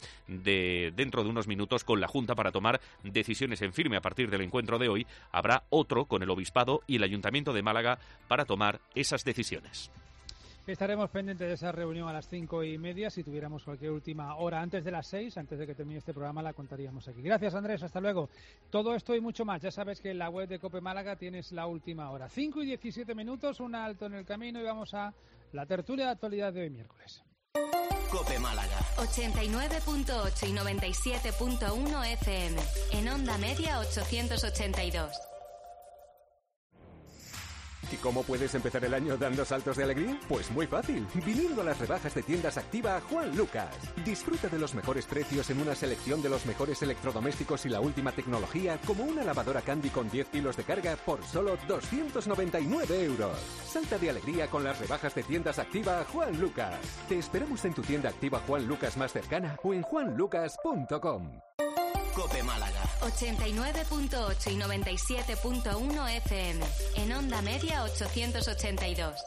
de dentro de unos minutos con la Junta para tomar decisiones en firme. A partir del encuentro de hoy habrá otro con el Obispado y el Ayuntamiento de Málaga para tomar esas decisiones. Estaremos pendientes de esa reunión a las cinco y media. Si tuviéramos cualquier última hora antes de las seis, antes de que termine este programa, la contaríamos aquí. Gracias, Andrés. Hasta luego. Todo esto y mucho más. Ya sabes que en la web de COPE Málaga tienes la última hora. cinco y diecisiete minutos, un alto en el camino y vamos a la tertulia de actualidad de hoy miércoles. COPE Málaga. ochenta y nueve punto ocho y noventa y siete punto uno F M. En onda media ochocientos ochenta y dos. ¿Y cómo puedes empezar el año dando saltos de alegría? Pues muy fácil, viniendo a las rebajas de Tiendas Activa Juan Lucas. Disfruta de los mejores precios en una selección de los mejores electrodomésticos y la última tecnología, como una lavadora Candy con diez kilos de carga por solo doscientos noventa y nueve euros. Salta de alegría con las rebajas de Tiendas Activa Juan Lucas. Te esperamos en tu tienda Activa Juan Lucas más cercana o en juan lucas punto com. COPE Málaga. ochenta y nueve punto ocho y noventa y siete punto uno F M. En onda media ochocientos ochenta y dos.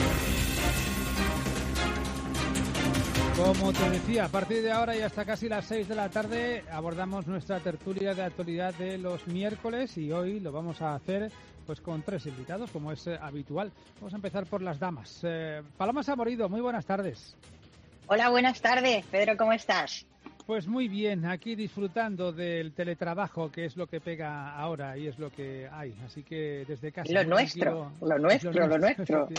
Como te decía, a partir de ahora y hasta casi las seis de la tarde abordamos nuestra tertulia de actualidad de los miércoles y hoy lo vamos a hacer pues con tres invitados, como es eh, habitual. Vamos a empezar por las damas. Eh, Paloma Saborido, muy buenas tardes. Hola, buenas tardes. Pedro, ¿cómo estás? Pues muy bien, aquí disfrutando del teletrabajo, que es lo que pega ahora y es lo que hay. Así que desde casa... Lo nuestro, lo nuestro, lo nuestro.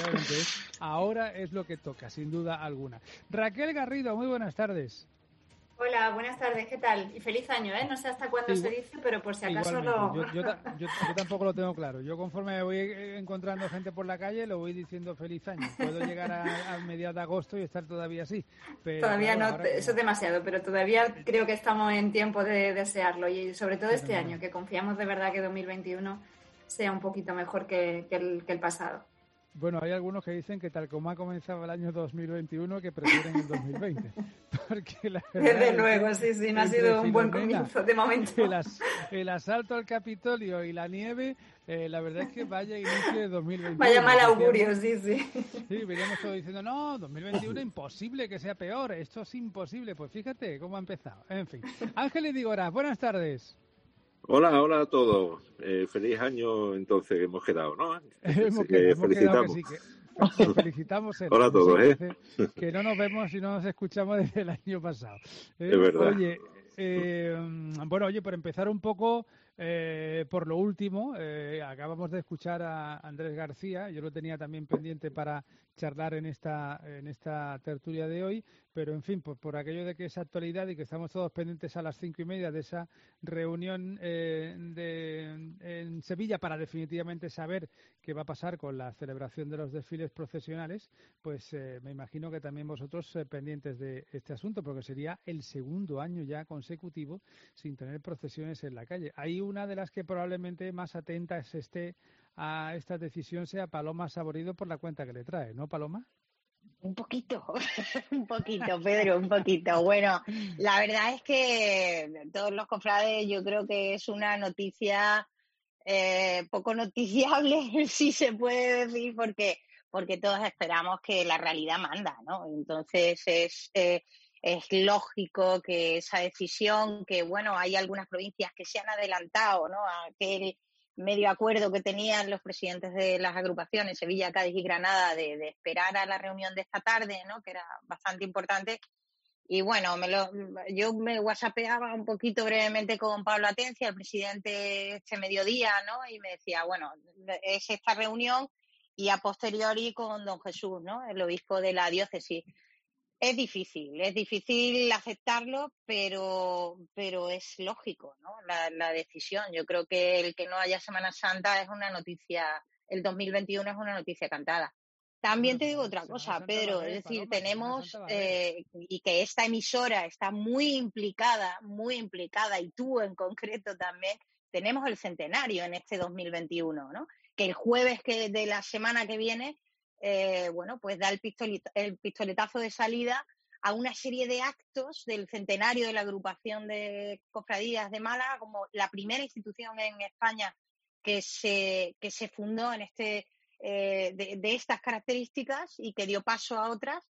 Ahora es lo que toca, sin duda alguna. Raquel Garrido, muy buenas tardes. Hola, buenas tardes, ¿qué tal? Y feliz año, ¿eh? No sé hasta cuándo Igual, se dice, pero por si acaso igualmente. lo... Yo, yo, yo, yo tampoco lo tengo claro. Yo conforme me voy encontrando gente por la calle, lo voy diciendo feliz año. Puedo llegar a, a mediados de agosto y estar todavía así. Pero todavía claro, no, eso es demasiado, pero todavía creo que estamos en tiempo de desearlo. Y sobre todo este Fenomenal. año, que confiamos de verdad que dos mil veintiuno sea un poquito mejor que, que, el, que el pasado. Bueno, hay algunos que dicen que tal como ha comenzado el año dos mil veintiuno, que prefieren el dos mil veinte. Porque la Desde luego, sí, sí, no ha sido un buen comienzo de momento. El, as, el asalto al Capitolio y la nieve, eh, la verdad es que vaya inicio de dos mil veintiuno. Vaya mal augurio, sí, sí. Sí, veníamos todos diciendo, no, dos mil veintiuno imposible que sea peor, esto es imposible. Pues fíjate cómo ha empezado. En fin. Ángeles Dígoras, buenas tardes. Hola, hola a todos. Eh, feliz año, entonces, hemos quedado, ¿no? hemos eh, quedado, hemos felicitamos. Quedado que sí, que, nos felicitamos. Hola a todos, ¿eh? Que no nos vemos y no nos escuchamos desde el año pasado. Eh, es verdad. Oye, eh, bueno, oye, por empezar un poco eh, por lo último, eh, acabamos de escuchar a Andrés García, yo lo tenía también pendiente para charlar en esta en esta tertulia de hoy, pero en fin, pues por aquello de que es actualidad y que estamos todos pendientes a las cinco y media de esa reunión eh, de, en Sevilla para definitivamente saber qué va a pasar con la celebración de los desfiles procesionales, pues eh, me imagino que también vosotros eh, pendientes de este asunto, porque sería el segundo año ya consecutivo sin tener procesiones en la calle. Hay una de las que probablemente más atentas esté a esta decisión sea Paloma Saborido por la cuenta que le trae, ¿no, Paloma? Un poquito, un poquito, Pedro, un poquito. Bueno, la verdad es que todos los cofrades yo creo que es una noticia eh, poco noticiable, si se puede decir, porque porque todos esperamos que la realidad manda, ¿no? Entonces es eh, es lógico que esa decisión, que bueno, hay algunas provincias que se han adelantado, ¿no? A aquel medio acuerdo que tenían los presidentes de las agrupaciones Sevilla, Cádiz y Granada de, de esperar a la reunión de esta tarde, ¿no? Que era bastante importante. Y bueno, me lo, yo me whatsappeaba un poquito brevemente con Pablo Atencia, el presidente, este mediodía, ¿no? Y me decía, bueno, es esta reunión y a posteriori con don Jesús, ¿no? El obispo de la diócesis. Es difícil, es difícil aceptarlo, pero pero es lógico, ¿no? La, la decisión. Yo creo que el que no haya Semana Santa es una noticia, el dos mil veintiuno es una noticia cantada. También te digo otra cosa, Pedro, es decir, tenemos, eh, y que esta emisora está muy implicada, muy implicada, y tú en concreto también, tenemos el centenario en este dos mil veintiuno, ¿no? Que el jueves que de la semana que viene Eh, bueno, pues da el, pistoleta, el pistoletazo de salida a una serie de actos del centenario de la agrupación de cofradías de Málaga, como la primera institución en España que se, que se fundó en este, eh, de, de estas características y que dio paso a otras.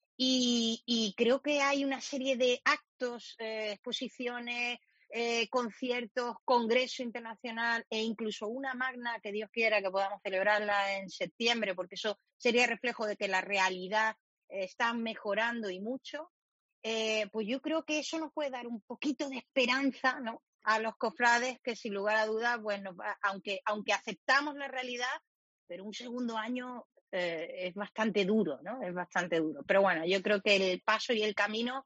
Y, y creo que hay una serie de actos, eh, exposiciones, Eh, conciertos, congreso internacional e incluso una magna que Dios quiera que podamos celebrarla en septiembre, porque eso sería reflejo de que la realidad eh, está mejorando y mucho, eh, pues yo creo que eso nos puede dar un poquito de esperanza, ¿no? A los cofrades que sin lugar a dudas, pues nos va, aunque, aunque aceptamos la realidad, pero un segundo año eh, es bastante duro, ¿no? Es bastante duro. Pero bueno, yo creo que el paso y el camino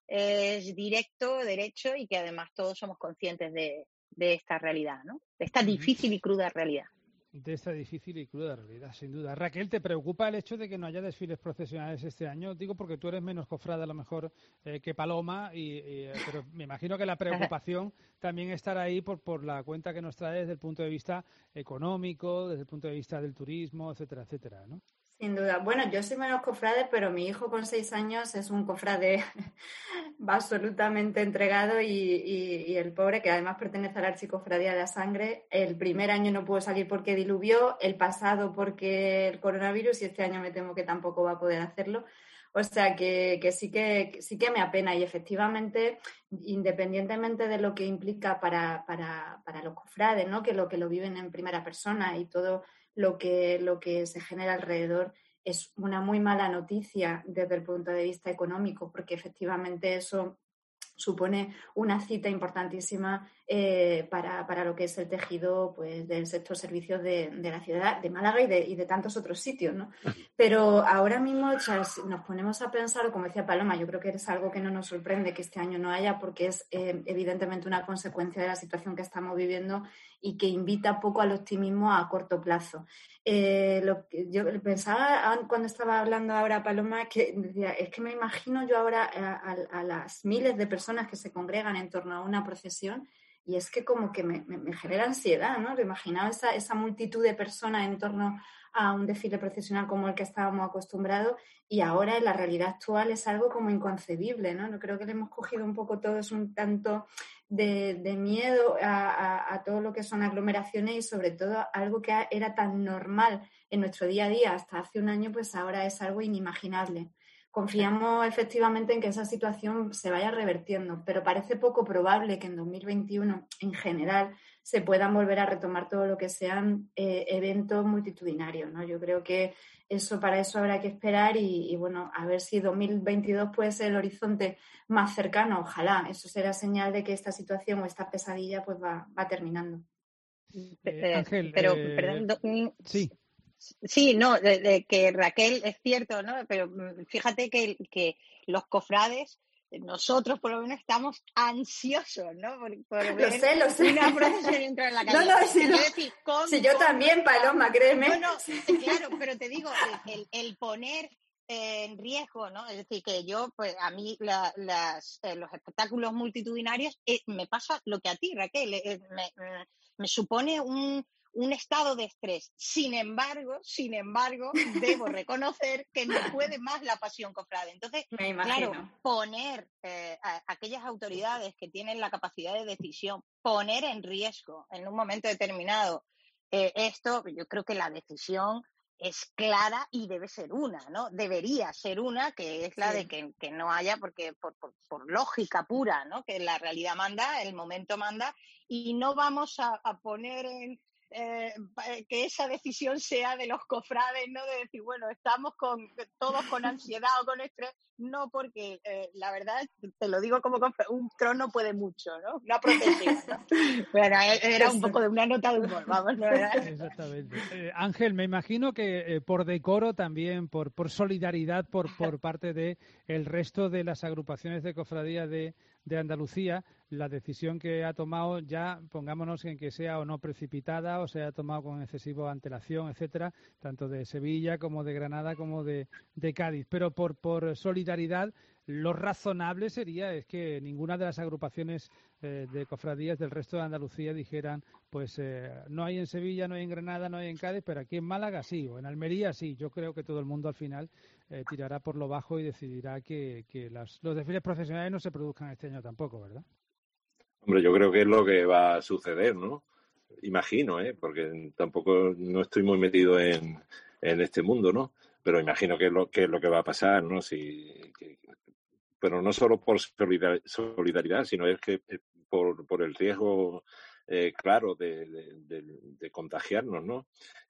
es directo, derecho, y que además todos somos conscientes de, de esta realidad, ¿no? De esta difícil y cruda realidad. De esta difícil y cruda realidad, sin duda. Raquel, ¿te preocupa el hecho de que no haya desfiles procesionales este año? Digo porque tú eres menos cofrada a lo mejor eh, que Paloma, y, y, pero me imagino que la preocupación también estará ahí por, por la cuenta que nos trae desde el punto de vista económico, desde el punto de vista del turismo, etcétera, etcétera, ¿no? Sin duda. Bueno, yo soy menos cofrade, pero mi hijo con seis años es un cofrade absolutamente entregado y, y, y el pobre, que además pertenece a la Archicofradía de la Sangre, el primer año no pudo salir porque diluvió, el pasado porque el coronavirus, y este año me temo que tampoco va a poder hacerlo. O sea que, que sí que, que sí que me apena, y efectivamente, independientemente de lo que implica para, para, para los cofrades, ¿no? Que lo que lo viven en primera persona y todo lo que, lo que se genera alrededor, es una muy mala noticia desde el punto de vista económico, porque efectivamente eso supone una cita importantísima eh, para, para lo que es el tejido pues del sector servicios de, de la ciudad de Málaga y de, y de tantos otros sitios, ¿no? Pero ahora mismo, Charles, nos ponemos a pensar, como decía Paloma, yo creo que es algo que no nos sorprende que este año no haya, porque es eh, evidentemente una consecuencia de la situación que estamos viviendo y que invita poco al optimismo a corto plazo. Eh, lo que yo pensaba cuando estaba hablando ahora Paloma, que decía, es que me imagino yo ahora a, a, a las miles de personas que se congregan en torno a una procesión y es que como que me, me, me genera ansiedad, ¿no? Lo imaginaba esa, esa multitud de personas en torno a un desfile procesional como el que estábamos acostumbrados y ahora en la realidad actual es algo como inconcebible, ¿no? No creo que le hemos cogido un poco todos un tanto de, de miedo a, a, a todo lo que son aglomeraciones y sobre todo algo que era tan normal en nuestro día a día hasta hace un año, pues ahora es algo inimaginable. Confiamos efectivamente en que esa situación se vaya revertiendo, pero parece poco probable que en dos mil veintiuno en general se puedan volver a retomar todo lo que sean eh, eventos multitudinarios, ¿no? Yo creo que eso para eso habrá que esperar y, y bueno, a ver si dos mil veintidós puede ser el horizonte más cercano, ojalá. Eso será señal de que esta situación o esta pesadilla pues va, va terminando. Eh, Ángel, pero, eh, perdón, do- sí. Sí, no, de, de que Raquel es cierto, ¿no? Pero fíjate que, que los cofrades, nosotros por lo menos estamos ansiosos, ¿no? Por, por Lo ver sé, lo sé. una procesión entrar en la calle. No, no, sí, Quiero no. decir, con- Sí, yo con- también, Paloma, créeme. No, no, claro, pero te digo, el, el poner en riesgo, ¿no? Es decir, que yo, pues a mí la, las, eh, los espectáculos multitudinarios eh, me pasa lo que a ti, Raquel, eh, me, me supone un un estado de estrés. Sin embargo, sin embargo, debo reconocer que no puede más la pasión cofrade. Entonces, Me imagino. claro, poner eh, a aquellas autoridades que tienen la capacidad de decisión, poner en riesgo en un momento determinado eh, esto, yo creo que la decisión es clara y debe ser una, ¿no? Debería ser una, que es la Sí. de que, que no haya, porque por, por, por lógica pura, ¿no? Que la realidad manda, el momento manda, y no vamos a, a poner en Eh, que esa decisión sea de los cofrades, no de decir, bueno, estamos con todos con ansiedad o con estrés, no, porque eh, la verdad, te lo digo como cofrade, un trono puede mucho, ¿no? Una procesión, ¿no? Bueno, era un poco de una nota de humor, vamos, ¿no? Exactamente. Eh, Ángel, me imagino que eh, por decoro también, por, por solidaridad por, por parte de el resto de las agrupaciones de cofradías de, de Andalucía, la decisión que ha tomado ya, pongámonos en que sea o no precipitada o sea tomado con excesiva antelación, etcétera, tanto de Sevilla como de Granada como de, de Cádiz. Pero por, por solidaridad, lo razonable sería es que ninguna de las agrupaciones eh, de cofradías del resto de Andalucía dijeran, pues eh, no hay en Sevilla, no hay en Granada, no hay en Cádiz, pero aquí en Málaga sí, o en Almería sí. Yo creo que todo el mundo al final eh, tirará por lo bajo y decidirá que, que las, los desfiles profesionales no se produzcan este año tampoco, ¿verdad? Hombre, yo creo que es lo que va a suceder, ¿no? Imagino, ¿eh? Porque tampoco no estoy muy metido en, en este mundo, ¿no? Pero imagino que es lo que, es lo que va a pasar, ¿no? Si, que, pero no solo por solidaridad, sino es que por, por el riesgo eh, claro de, de, de, de contagiarnos, ¿no?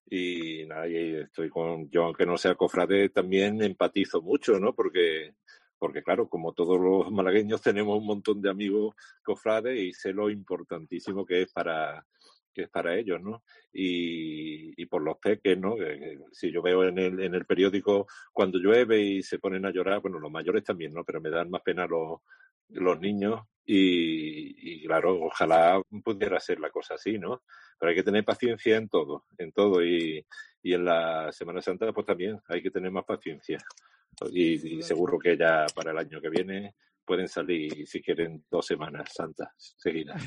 Y nada, y estoy con, yo aunque no sea cofrade, también empatizo mucho, ¿no? Porque Porque, claro, como todos los malagueños tenemos un montón de amigos cofrades y sé lo importantísimo que es para que es para ellos, ¿no? Y, y por los peques, ¿no? Que, que, si yo veo en el, en el periódico cuando llueve y se ponen a llorar, bueno, los mayores también, ¿no? Pero me dan más pena los, los niños y, y, claro, ojalá pudiera ser la cosa así, ¿no? Pero hay que tener paciencia en todo, en todo y, y en la Semana Santa pues también hay que tener más paciencia. Y, y seguro que ya para el año que viene pueden salir, si quieren, dos Semanas Santas seguidas.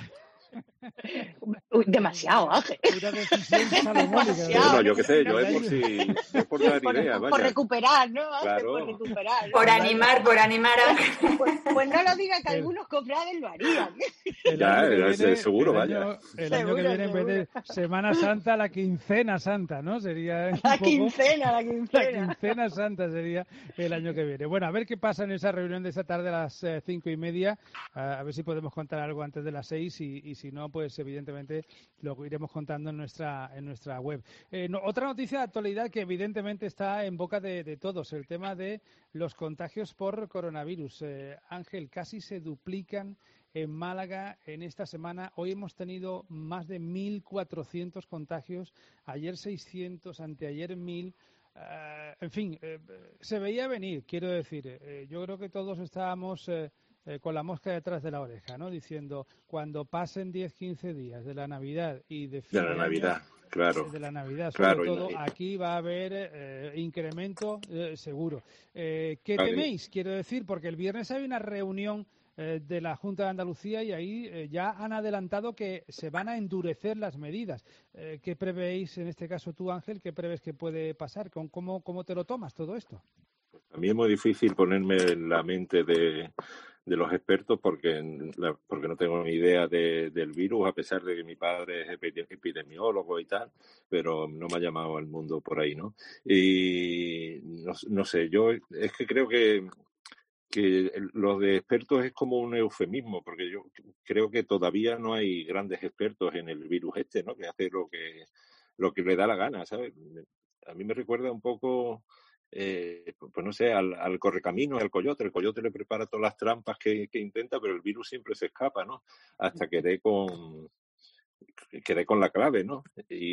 Uy, demasiado, Ángel. Una decisión salomónica. No, yo qué sé, yo es por si, es por dar por, ideas, por vaya. recuperar, ¿no? Ángel, Claro. Por recuperar. Por animar, por animar a... Pues, pues no lo diga que algunos cofrades lo harían. El Ya, año que ya, viene- seguro, el vaya. año- El año Seguro, que viene, en vez de seguro. Semana Santa, la quincena santa, ¿no? Sería un La poco- quincena, la La quincena. quincena santa sería el año que viene. Bueno, a ver qué pasa en esa reunión de esta tarde a las eh, cinco y media. A, a ver si podemos contar algo antes de las seis y, y si si no, pues evidentemente lo iremos contando en nuestra en nuestra web. Eh, no, otra noticia de actualidad que evidentemente está en boca de, de todos, el tema de los contagios por coronavirus. Eh, Ángel, casi se duplican en Málaga en esta semana. Hoy hemos tenido más de mil cuatrocientos contagios, ayer seiscientos, anteayer mil. Uh, en fin, eh, se veía venir, quiero decir. Eh, yo creo que todos estábamos eh, eh, con la mosca detrás de la oreja, ¿no? Diciendo, cuando pasen diez, quince días de la Navidad y de fin de la de Navidad, año, claro. De la Navidad, claro, sobre todo, y, aquí va a haber eh, incremento eh, seguro. Eh, ¿Qué vale. teméis? Quiero decir, porque el viernes hay una reunión eh, de la Junta de Andalucía y ahí eh, ya han adelantado que se van a endurecer las medidas. Eh, ¿Qué prevéis, en este caso tú, Ángel, qué prevés que puede pasar? ¿Cómo, cómo te lo tomas todo esto? A mí es muy difícil ponerme en la mente de, de los expertos porque, la, porque no tengo ni idea de, del virus, a pesar de que mi padre es epidemiólogo y tal, pero no me ha llamado al mundo por ahí, ¿no? Y no, no sé, yo es que creo que que lo de expertos es como un eufemismo, porque yo creo que todavía no hay grandes expertos en el virus este, ¿no? Que hace lo que lo que le da la gana, ¿sabes? A mí me recuerda un poco, eh, pues no sé, al, al correcaminos, al coyote. El coyote le prepara todas las trampas que, que intenta, pero el virus siempre se escapa, ¿no? Hasta que dé con quedé con la clave, ¿no?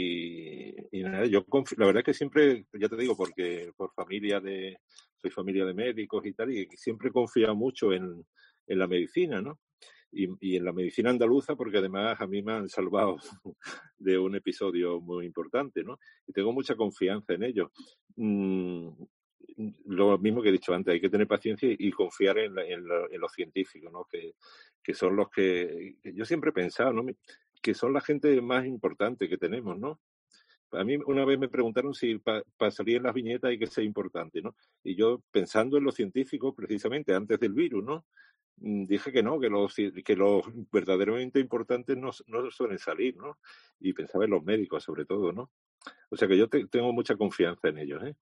Y, y nada, yo confío, la verdad es que siempre, ya te digo, porque por familia de, soy familia de médicos y tal, y siempre confío mucho en, en la medicina, ¿no? Y, y en la medicina andaluza, porque además a mí me han salvado de un episodio muy importante, ¿no? Y tengo mucha confianza en ellos. Mm, lo mismo que he dicho antes, hay que tener paciencia y, y confiar en, la, en, la, en los científicos, ¿no? Que, que son los que, que yo siempre he pensado, ¿no? Que son la gente más importante que tenemos, ¿no? A mí una vez me preguntaron si para pa salir en las viñetas hay que ser importante, ¿no? Y yo, pensando en los científicos, precisamente, antes del virus, ¿no? Dije que no, que los, que los verdaderamente importantes no, no suelen salir, ¿no? Y pensaba en los médicos, sobre todo, ¿no? O sea que yo te, tengo mucha confianza en ellos, ¿eh?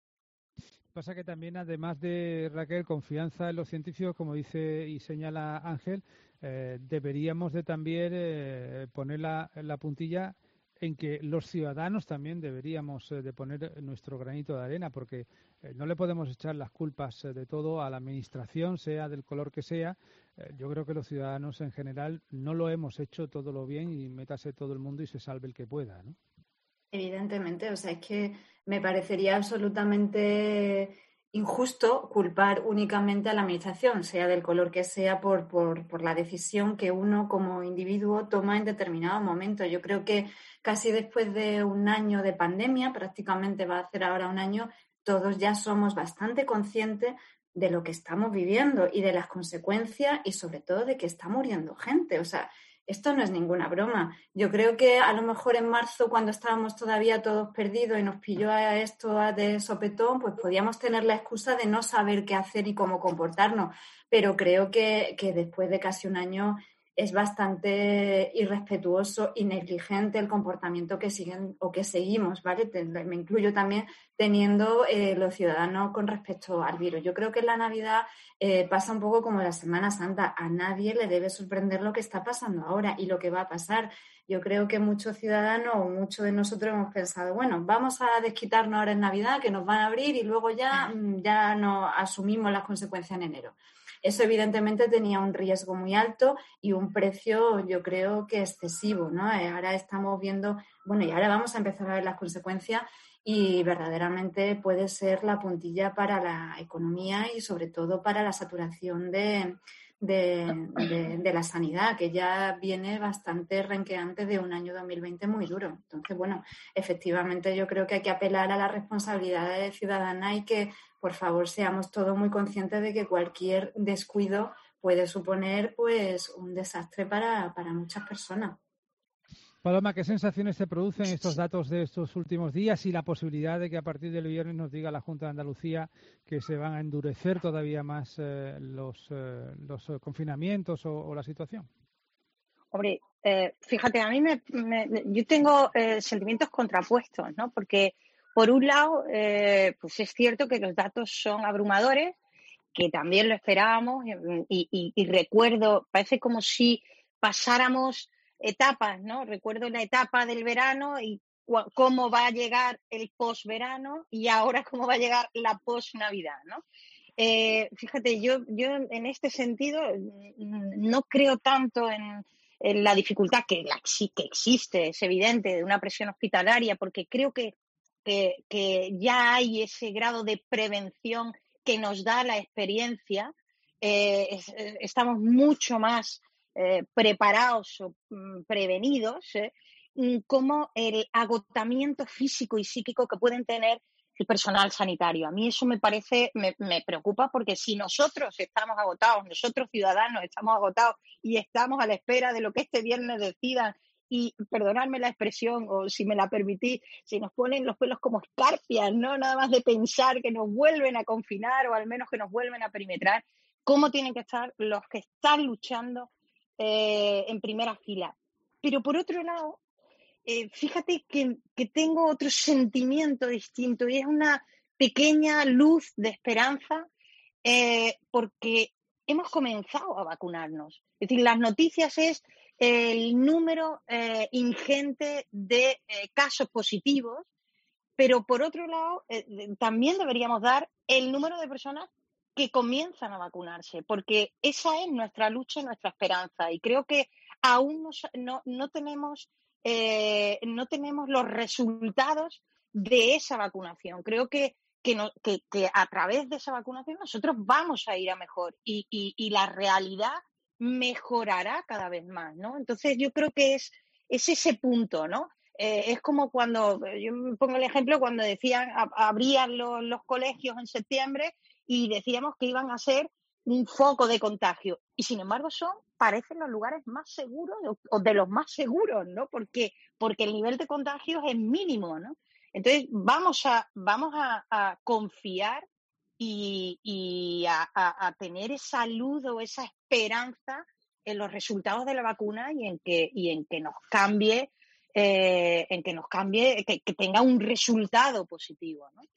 Pasa que también, además de, Raquel, confianza en los científicos, como dice y señala Ángel, eh, deberíamos de también eh, poner la, la puntilla en que los ciudadanos también deberíamos eh, de poner nuestro granito de arena, porque eh, no le podemos echar las culpas eh, de todo a la administración, sea del color que sea. Eh, yo creo que los ciudadanos en general no lo hemos hecho todo lo bien y métase todo el mundo y se salve el que pueda, ¿no? Evidentemente, o sea, es que me parecería absolutamente injusto culpar únicamente a la administración, sea del color que sea, por, por, por la decisión que uno como individuo toma en determinado momento. Yo creo que casi después de un año de pandemia, prácticamente va a hacer ahora un año, todos ya somos bastante conscientes de lo que estamos viviendo y de las consecuencias y sobre todo de que está muriendo gente. O sea, esto no es ninguna broma. Yo creo que a lo mejor en marzo, cuando estábamos todavía todos perdidos y nos pilló a esto de sopetón, pues podíamos tener la excusa de no saber qué hacer y cómo comportarnos. Pero creo que, que después de casi un año es bastante irrespetuoso y negligente el comportamiento que siguen o que seguimos, ¿vale? Me incluyo también teniendo eh, los ciudadanos con respecto al virus. Yo creo que en la Navidad eh, pasa un poco como la Semana Santa. A nadie le debe sorprender lo que está pasando ahora y lo que va a pasar. Yo creo que muchos ciudadanos o muchos de nosotros hemos pensado, bueno, vamos a desquitarnos ahora en Navidad, que nos van a abrir y luego ya, ya nos asumimos las consecuencias en enero. Eso evidentemente tenía un riesgo muy alto y un precio, yo creo que excesivo, ¿no? Ahora estamos viendo, bueno, y ahora vamos a empezar a ver las consecuencias y verdaderamente puede ser la puntilla para la economía y sobre todo para la saturación de, de, de, de la sanidad, que ya viene bastante renqueante de un año dos mil veinte muy duro. Entonces, bueno, efectivamente yo creo que hay que apelar a la responsabilidad ciudadana y que, por favor, seamos todos muy conscientes de que cualquier descuido puede suponer pues un desastre para, para muchas personas. Paloma, ¿qué sensaciones te producen estos datos de estos últimos días y la posibilidad de que a partir del viernes nos diga la Junta de Andalucía que se van a endurecer todavía más eh, los, eh, los confinamientos o, o la situación? Hombre, eh, fíjate, a mí me, me, yo tengo eh, sentimientos contrapuestos, ¿no? Porque, por un lado, eh, pues es cierto que los datos son abrumadores, que también lo esperábamos y, y, y recuerdo, parece como si pasáramos etapas, ¿no? Recuerdo la etapa del verano y cu- cómo va a llegar el posverano y ahora cómo va a llegar la posnavidad, ¿no? Eh, fíjate, yo, yo en este sentido mm, no creo tanto en, en la dificultad que, la, sí que existe, es evidente, de una presión hospitalaria, porque creo que, que, que ya hay ese grado de prevención que nos da la experiencia. Eh, es, estamos mucho más eh, preparados o mm, prevenidos, eh, mm, como el agotamiento físico y psíquico que pueden tener el personal sanitario. A mí eso me parece, me, me preocupa, porque si nosotros estamos agotados, nosotros ciudadanos estamos agotados y estamos a la espera de lo que este viernes decidan, y perdonadme la expresión, o si me la permitís, si nos ponen los pelos como escarpias, ¿no? Nada más de pensar que nos vuelven a confinar o al menos que nos vuelven a perimetrar, ¿cómo tienen que estar los que están luchando eh, en primera fila? Pero por otro lado, Eh, fíjate que, que tengo otro sentimiento distinto, y es una pequeña luz de esperanza, eh, porque hemos comenzado a vacunarnos. Es decir, las noticias es el número eh, ingente de eh, casos positivos, pero por otro lado eh, también deberíamos dar el número de personas que comienzan a vacunarse, porque esa es nuestra lucha y nuestra esperanza, y creo que aún no, no, no tenemos Eh, no tenemos los resultados de esa vacunación. Creo que, que, no, que, que a través de esa vacunación nosotros vamos a ir a mejor, y, y, y la realidad mejorará cada vez más, ¿no? Entonces yo creo que es, es ese punto, ¿no? Eh, es como cuando, yo me pongo el ejemplo, cuando decían, ab- abrían los, los colegios en septiembre y decíamos que iban a ser un foco de contagio, y sin embargo son, parecen los lugares más seguros o, o de los más seguros, ¿no? Porque, porque el nivel de contagios es mínimo, ¿no? Entonces vamos a, vamos a, a confiar y, y a, a, a tener esa luz o esa esperanza en los resultados de la vacuna, y en que, y en que nos cambie, eh, en que nos cambie, que, que tenga un resultado positivo, ¿no?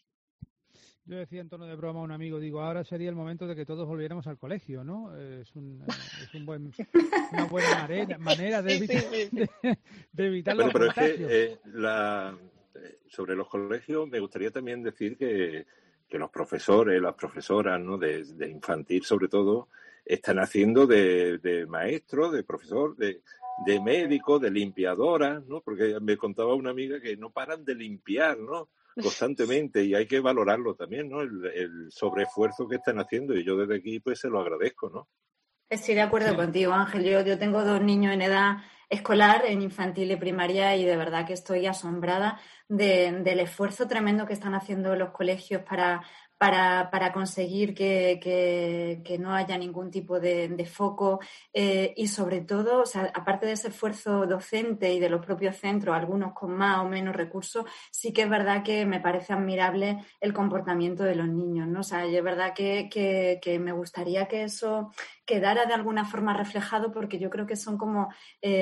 Yo decía en tono de broma a un amigo, digo, ahora sería el momento de que todos volviéramos al colegio, ¿no? Eh, es, un, eh, es un buen, una buena manera, manera de evitar, sí, sí, sí. De, de evitar bueno, los pero contagios. es que eh, la, sobre los colegios me gustaría también decir que, que los profesores, las profesoras, ¿no? de, de infantil sobre todo, están haciendo de, de maestro, de profesor, de, de médico, de limpiadora, ¿no? Porque me contaba una amiga que no paran de limpiar, ¿no? Constantemente, y hay que valorarlo también, ¿no? El, el sobreesfuerzo que están haciendo, y yo desde aquí pues se lo agradezco, ¿no? Estoy de acuerdo sí. contigo, Ángel. Yo, yo tengo dos niños en edad escolar, en infantil y primaria, y de verdad que estoy asombrada de, del esfuerzo tremendo que están haciendo los colegios para, para, para conseguir que, que, que no haya ningún tipo de, de foco, eh, y sobre todo, o sea, aparte de ese esfuerzo docente y de los propios centros, algunos con más o menos recursos, sí que es verdad que me parece admirable el comportamiento de los niños, ¿no? O sea, es verdad que, que, que me gustaría que eso quedara de alguna forma reflejado, porque yo creo que son como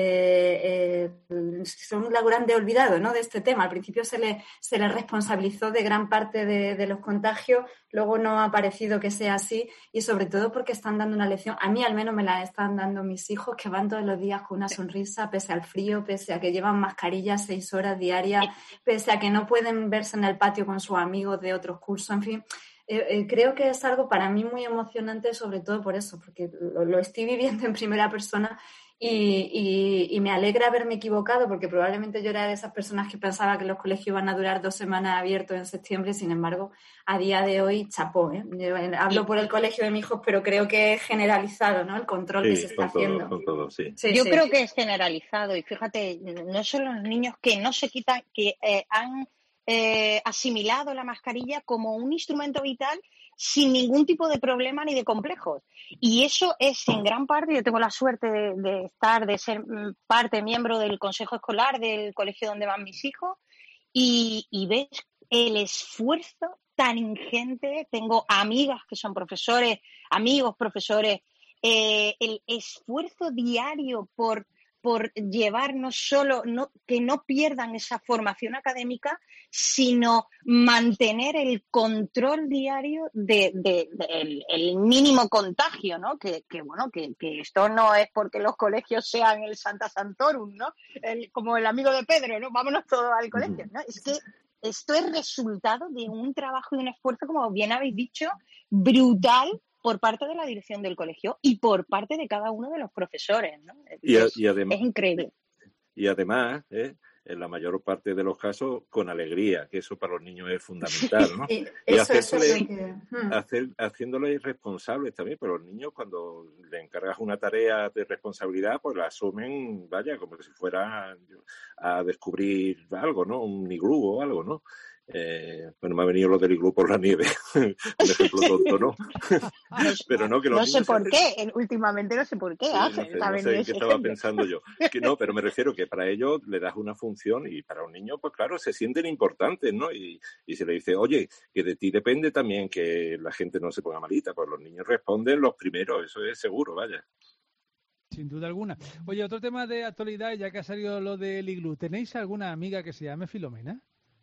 eh, eh, son la grande olvidado, ¿no? De este tema. Al principio se le, se le responsabilizó de gran parte de, de los contagios, luego no ha parecido que sea así, y sobre todo porque están dando una lección, a mí al menos me la están dando mis hijos, que van todos los días con una sonrisa pese al frío, pese a que llevan mascarillas seis horas diarias, pese a que no pueden verse en el patio con sus amigos de otros cursos, en fin. Eh, eh, creo que es algo para mí muy emocionante, sobre todo por eso, porque lo, lo estoy viviendo en primera persona, y, y, y me alegra haberme equivocado, porque probablemente yo era de esas personas que pensaba que los colegios iban a durar dos semanas abiertos en septiembre. Sin embargo, a día de hoy, chapó, ¿eh? Yo hablo por el colegio de mis hijos, pero creo que es generalizado, ¿no? El control sí, que se está con todo, haciendo. Con todo, sí. Sí, yo sí. creo que es generalizado, y fíjate, no son los niños que no se quitan, que eh, han eh, asimilado la mascarilla como un instrumento vital sin ningún tipo de problema ni de complejos. Y eso es en gran parte, yo tengo la suerte de, de estar, de ser parte, miembro del consejo escolar del colegio donde van mis hijos, y, y ves el esfuerzo tan ingente. Tengo amigas que son profesores, amigos profesores, eh, el esfuerzo diario por por llevar no solo no, que no pierdan esa formación académica, sino mantener el control diario de, de, de el, el mínimo contagio, ¿no? Que, que bueno, que, que esto no es porque los colegios sean el Santa Santorum, ¿no? El, como el amigo de Pedro, ¿no? Vámonos todos al colegio, ¿no? Es que esto es resultado de un trabajo y un esfuerzo, como bien habéis dicho, brutal por parte de la dirección del colegio y por parte de cada uno de los profesores, ¿no? Y, a, es, y además, es increíble. Y además, ¿eh? en la mayor parte de los casos, con alegría, que eso para los niños es fundamental, ¿no? Sí, y eso, hacerle, eso que... hacer, haciéndole responsables también, pero los niños cuando le encargas una tarea de responsabilidad, pues la asumen, vaya, como si fuera a descubrir algo, ¿no? Un iglú o algo, ¿no? Eh, bueno, me ha venido lo del iglú por la nieve, un ejemplo tonto, ¿no? Pero no, que los no sé niños por hacen... qué, últimamente no sé por qué, Sí, Ángel, no sé, no sé en qué estaba pensando yo. Que no, pero me refiero que para ellos le das una función y para un niño, pues claro, se sienten importantes, ¿no? Y, y se le dice, oye, que de ti depende también que la gente no se ponga malita, pues los niños responden los primeros, eso es seguro, vaya. Sin duda alguna. Oye, otro tema de actualidad, ya que ha salido lo del iglú, ¿tenéis alguna amiga que se llame Filomena?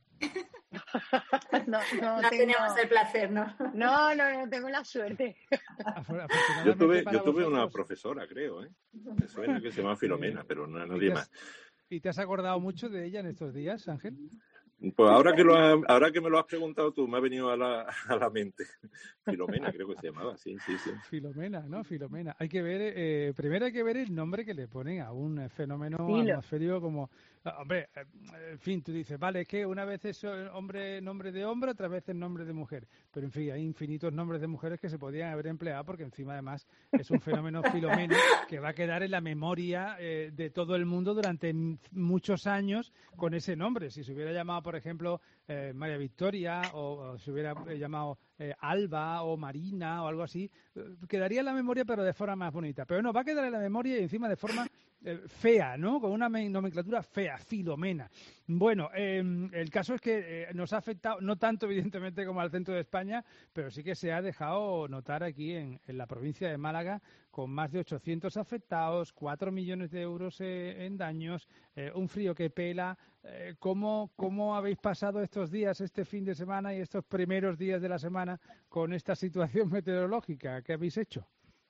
No, no, no tengo... tenemos el placer, ¿no? No, no, no tengo la suerte. Yo tuve, yo tuve una profesora, creo, ¿eh? Me suena que se llama Filomena, pero no nadie más. ¿Y te has acordado mucho de ella en estos días, Ángel? Pues ahora que lo ha, ahora que me lo has preguntado tú, me ha venido a la, a la mente. Filomena, creo que se llamaba, sí, sí, sí. Filomena, ¿no? Filomena. Hay que ver, eh, primero hay que ver el nombre que le ponen a un fenómeno Filo. atmosférico como... Hombre, en fin, tú dices, vale, es que una vez es hombre, nombre de hombre, otra vez es nombre de mujer. Pero en fin, hay infinitos nombres de mujeres que se podrían haber empleado porque encima además es un fenómeno Filomena que va a quedar en la memoria eh, de todo el mundo durante m- muchos años con ese nombre. Si se hubiera llamado, por ejemplo, eh, María Victoria o, o se hubiera eh, llamado eh, Alba o Marina o algo así, eh, quedaría en la memoria pero de forma más bonita. Pero no, va a quedar en la memoria y encima de forma eh, fea, ¿no? Con una nomenclatura fea. Filomena. Bueno, eh, el caso es que eh, nos ha afectado, no tanto evidentemente como al centro de España, pero sí que se ha dejado notar aquí en, en la provincia de Málaga, con más de ochocientos afectados, cuatro millones de euros eh, en daños, eh, un frío que pela. Eh, ¿cómo, ¿Cómo habéis pasado estos días, este fin de semana y estos primeros días de la semana con esta situación meteorológica? ¿Qué habéis hecho?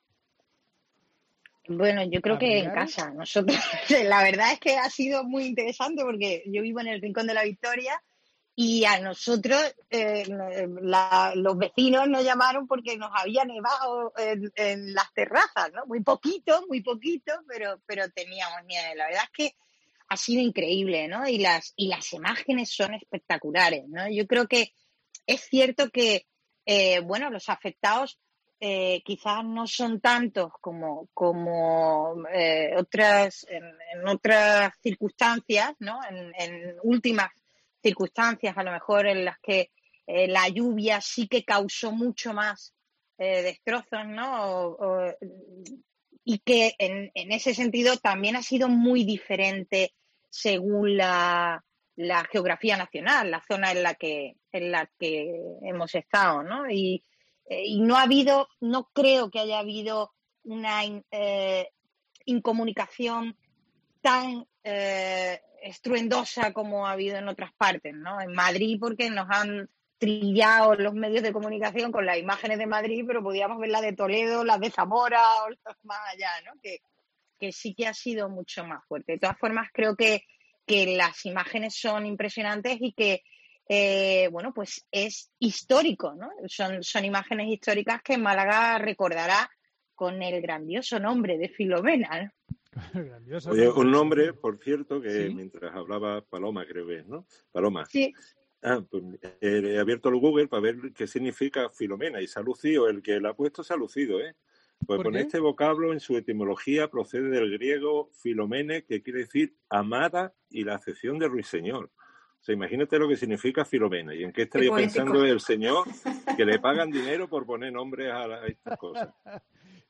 Bueno, yo creo que en casa. Nosotros, la verdad es que ha sido muy interesante porque yo vivo en el Rincón de la Victoria y a nosotros eh, la, los vecinos nos llamaron porque nos había nevado en, en las terrazas, ¿no? Muy poquito, muy poquito, pero, pero teníamos nieve. La verdad es que ha sido increíble, ¿no? Y las, y las imágenes son espectaculares, ¿no? Yo creo que es cierto que, eh, bueno, los afectados Eh, quizás no son tantos como, como eh, otras en, en otras circunstancias, ¿no? En, en últimas circunstancias, a lo mejor en las que eh, la lluvia sí que causó mucho más eh, destrozos, ¿no? O, o, y que en, en ese sentido también ha sido muy diferente según la, la geografía nacional, la zona en la que en la que hemos estado, ¿no? Y y no ha habido, no creo que haya habido una eh, incomunicación tan eh, estruendosa como ha habido en otras partes, ¿no? En Madrid, porque nos han trillado los medios de comunicación con las imágenes de Madrid, pero podíamos ver las de Toledo, las de Zamora o las más allá, ¿no? Que, que sí que ha sido mucho más fuerte. De todas formas, creo que, que las imágenes son impresionantes y que Eh, bueno, pues es histórico, ¿no? Son, son imágenes históricas que Málaga recordará con el grandioso nombre de Filomena, ¿no? Grandioso Oye, nombre. un nombre, por cierto, que ¿Sí? mientras hablaba Paloma, creo que es, ¿no? Paloma. Sí. Ah, pues eh, he abierto el Google para ver qué significa Filomena y se ha lucido, el que la ha puesto se ha lucido, ¿eh? Pues ¿Por con qué? este vocablo en su etimología procede del griego Filomene, que quiere decir amada y la acepción de ruiseñor. O sea, imagínate lo que significa Filomena. ¿Y en qué estaría Qué poético. pensando el señor que le pagan dinero por poner nombres a, la, a estas cosas?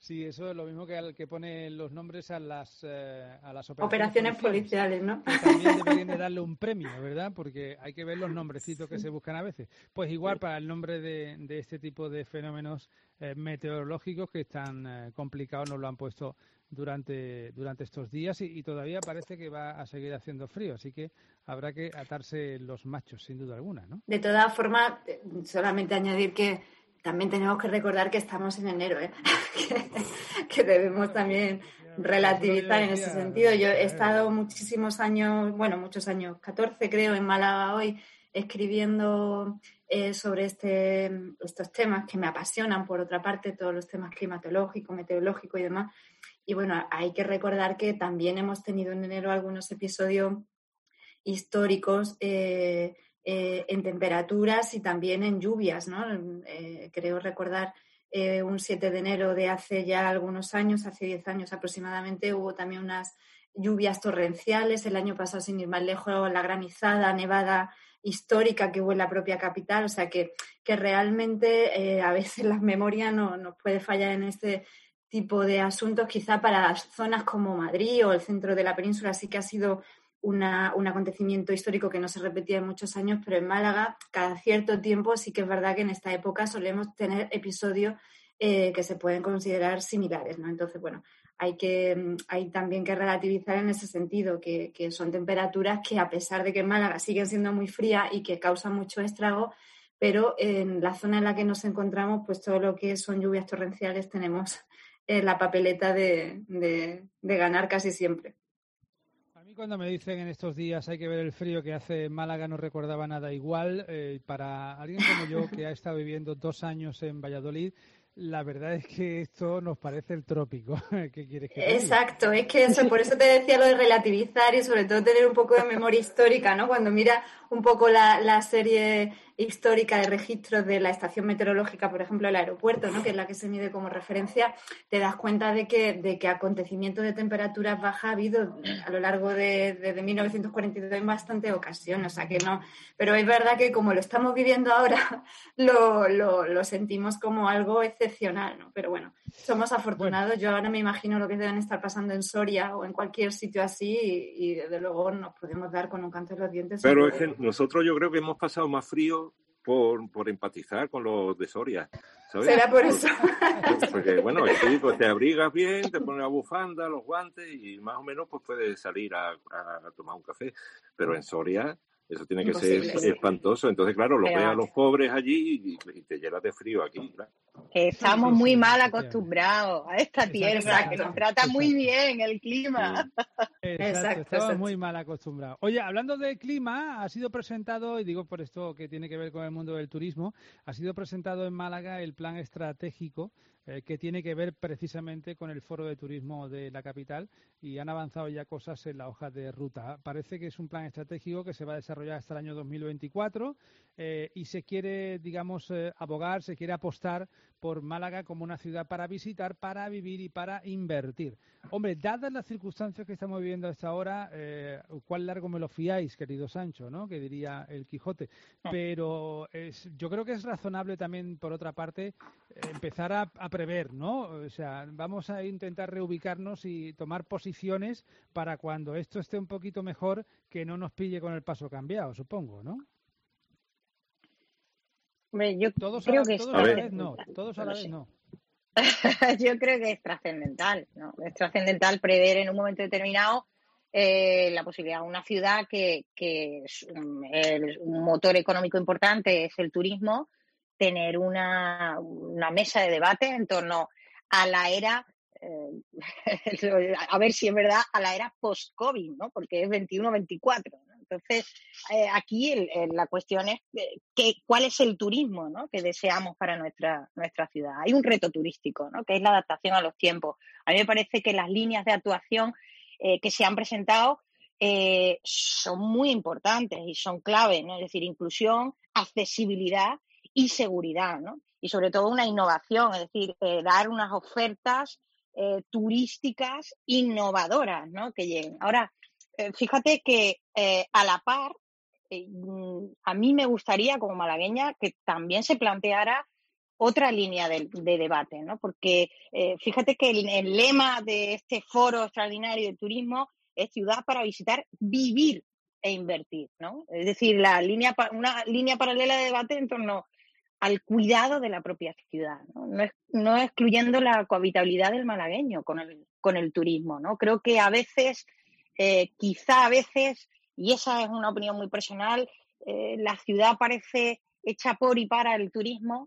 Sí, eso es lo mismo que al que pone los nombres a las, eh, a las operaciones, operaciones policiales, ¿no? Que también deberían de darle un premio, ¿verdad? Porque hay que ver los nombrecitos que se buscan a veces. Pues igual para el nombre de, de este tipo de fenómenos eh, meteorológicos que están eh, complicados nos lo han puesto durante durante estos días y, y todavía parece que va a seguir haciendo frío, así que habrá que atarse los machos, sin duda alguna, ¿no? De todas formas, solamente añadir que también tenemos que recordar que estamos en enero, ¿eh? que, que debemos también relativizar en ese sentido. Yo he estado muchísimos años, bueno, muchos años, catorce creo, en Málaga hoy, escribiendo eh, sobre este, estos temas que me apasionan, por otra parte, todos los temas climatológicos, meteorológicos y demás. Y bueno, hay que recordar que también hemos tenido en enero algunos episodios históricos eh, Eh, en temperaturas y también en lluvias, ¿no? Eh, creo recordar eh, un siete de enero de hace ya algunos años, hace diez años aproximadamente, hubo también unas lluvias torrenciales. El año pasado, sin ir más lejos, la granizada, nevada histórica que hubo en la propia capital. O sea que, que realmente eh, a veces la memoria no, nos puede fallar en este tipo de asuntos. Quizá para zonas como Madrid o el centro de la península sí que ha sido Una, un acontecimiento histórico que no se repetía en muchos años, pero en Málaga cada cierto tiempo sí que es verdad que en esta época solemos tener episodios eh, que se pueden considerar similares, ¿no? Entonces, bueno, hay que hay también que relativizar en ese sentido, que, que son temperaturas que a pesar de que en Málaga siguen siendo muy frías y que causan mucho estrago, pero en la zona en la que nos encontramos, pues todo lo que son lluvias torrenciales tenemos eh, la papeleta de, de, de ganar casi siempre. A mí cuando me dicen en estos días hay que ver el frío que hace en Málaga no recordaba nada igual. Eh, para alguien como yo que ha estado viviendo dos años en Valladolid, la verdad es que esto nos parece el trópico. ¿Qué quieres que te diga? Exacto, es que eso, por eso te decía lo de relativizar y sobre todo tener un poco de memoria histórica, ¿no? Cuando miras un poco la, la serie histórica de registros de la estación meteorológica, por ejemplo, el aeropuerto, ¿no? Que es la que se mide como referencia, te das cuenta de que, de que acontecimientos de temperaturas bajas ha habido a lo largo de desde mil novecientos cuarenta y dos en bastantes ocasiones, o sea que no, pero es verdad que como lo estamos viviendo ahora, lo, lo, lo sentimos como algo excepcional, ¿no? Pero bueno, somos afortunados. Bueno. Yo ahora me imagino lo que deben estar pasando en Soria o en cualquier sitio así y, y desde luego nos podemos dar con un canto en los dientes. Pero es que nosotros yo creo que hemos pasado más frío por, por empatizar con los de Soria, ¿sabes? Será por eso. Porque, bueno, aquí pues te abrigas bien, te pones la bufanda, los guantes y más o menos pues puedes salir a, a tomar un café. Pero en Soria eso tiene que Imposible, ser sí. espantoso. Entonces, claro, los ves a los pobres allí y, y te llenas de frío aquí, claro. Estamos muy mal acostumbrados a esta tierra, exacto, que nos trata muy bien el clima. Exacto, exacto, estamos exacto. muy mal acostumbrados. Oye, hablando de clima, ha sido presentado, y digo por esto que tiene que ver con el mundo del turismo, ha sido presentado en Málaga el plan estratégico eh, que tiene que ver precisamente con el foro de turismo de la capital y han avanzado ya cosas en la hoja de ruta. Parece que es un plan estratégico que se va a desarrollar hasta el año dos mil veinticuatro eh, y se quiere, digamos, eh, abogar, se quiere apostar por Málaga como una ciudad para visitar, para vivir y para invertir. Hombre, dadas las circunstancias que estamos viviendo hasta ahora, eh, ¿cuál largo me lo fiáis, querido Sancho, ¿no? Que diría el Quijote. Pero es, yo creo que es razonable también, por otra parte, empezar a, a prever, ¿no? O sea, vamos a intentar reubicarnos y tomar posiciones para cuando esto esté un poquito mejor, que no nos pille con el paso cambiado, supongo, ¿no? Hombre, yo todos creo a la, que todos es a la vez no, todos a la vez no. Yo creo que es trascendental, ¿no? Es trascendental prever en un momento determinado eh, la posibilidad de una ciudad que, que es un, el, un motor económico importante es el turismo, tener una, una mesa de debate en torno a la era, eh, a ver si es verdad, a la era post-COVID, ¿no? Porque es veintiuno veinticuatro, ¿no? Entonces, eh, aquí el, el, la cuestión es eh, que, cuál es el turismo, ¿no? Que deseamos para nuestra, nuestra ciudad. Hay un reto turístico, ¿no? Que es la adaptación a los tiempos. A mí me parece que las líneas de actuación eh, que se han presentado eh, son muy importantes y son clave, ¿no? Es decir, inclusión, accesibilidad y seguridad, ¿no? Y sobre todo una innovación, es decir, eh, dar unas ofertas eh, turísticas innovadoras, ¿no? Que lleguen. Ahora, eh, fíjate que eh, a la par, eh, a mí me gustaría como malagueña que también se planteara otra línea de, de debate, ¿no? Porque eh, fíjate que el, el lema de este foro extraordinario de turismo es ciudad para visitar, vivir e invertir, ¿no? Es decir, la línea una línea paralela de debate en torno al cuidado de la propia ciudad, ¿no? No, es, no excluyendo la cohabitabilidad del malagueño con el, con el turismo, ¿no? Creo que a veces, eh, quizá a veces, y esa es una opinión muy personal, eh, la ciudad parece hecha por y para el turismo,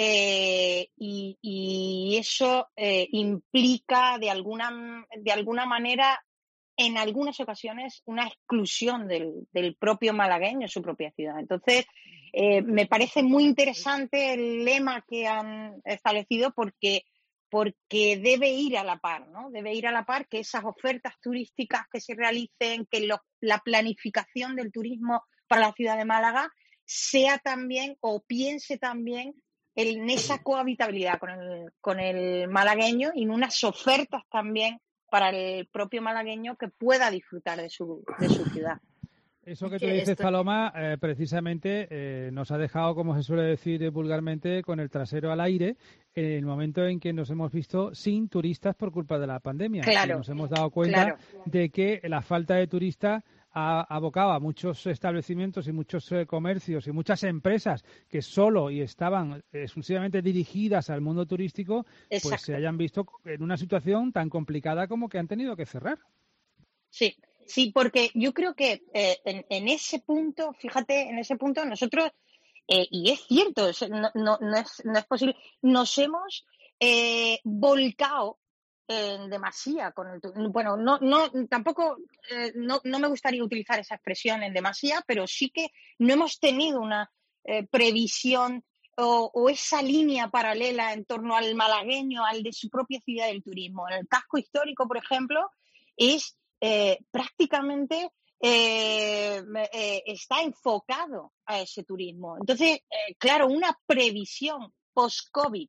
eh, y, y eso eh, implica de alguna, de alguna manera, en algunas ocasiones, una exclusión del, del propio malagueño en su propia ciudad. Entonces, eh, me parece muy interesante el lema que han establecido porque, porque debe ir a la par, ¿no? Debe ir a la par que esas ofertas turísticas que se realicen, que lo, la planificación del turismo para la ciudad de Málaga sea también o piense también en esa cohabitabilidad con el, con el malagueño y en unas ofertas también para el propio malagueño que pueda disfrutar de su, de su ciudad. Eso que tú dices, esto... Paloma, eh, precisamente eh, nos ha dejado, como se suele decir vulgarmente, con el trasero al aire en el momento en que nos hemos visto sin turistas por culpa de la pandemia. Claro, y nos hemos dado cuenta claro. de que la falta de turistas ha abocado a muchos establecimientos y muchos eh, comercios y muchas empresas que solo y estaban exclusivamente dirigidas al mundo turístico, Exacto. pues se hayan visto en una situación tan complicada como que han tenido que cerrar. Sí, sí, porque yo creo que eh, en, en ese punto, fíjate, en ese punto nosotros, eh, y es cierto, no, no, no, es, no es posible, nos hemos eh, volcado en demasía con el bueno no no tampoco eh, no, no me gustaría utilizar esa expresión en demasía, pero sí que no hemos tenido una eh, previsión o, o esa línea paralela en torno al malagueño, al de su propia ciudad del turismo. En el casco histórico, por ejemplo, es eh, prácticamente eh, eh, está enfocado a ese turismo. Entonces, eh, claro, una previsión post-COVID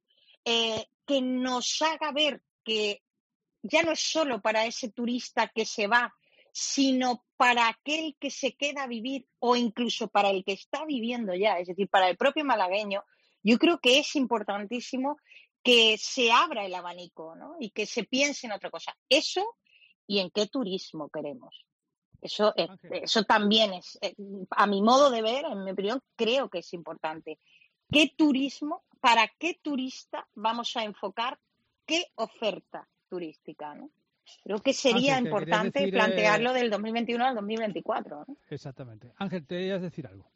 eh, que nos haga ver que ya no es solo para ese turista que se va, sino para aquel que se queda a vivir o incluso para el que está viviendo ya, es decir, para el propio malagueño, yo creo que es importantísimo que se abra el abanico, ¿no? Y que se piense en otra cosa. Eso y en qué turismo queremos. Eso, es, okay. eso también es, a mi modo de ver, en mi opinión, creo que es importante. ¿Qué turismo, para qué turista vamos a enfocar qué oferta turística, ¿no? Creo que sería Ángel, importante decir, plantearlo eh... del dos mil veintiuno al dos mil veinticuatro, ¿no? Exactamente. Ángel, ¿te querías decir algo?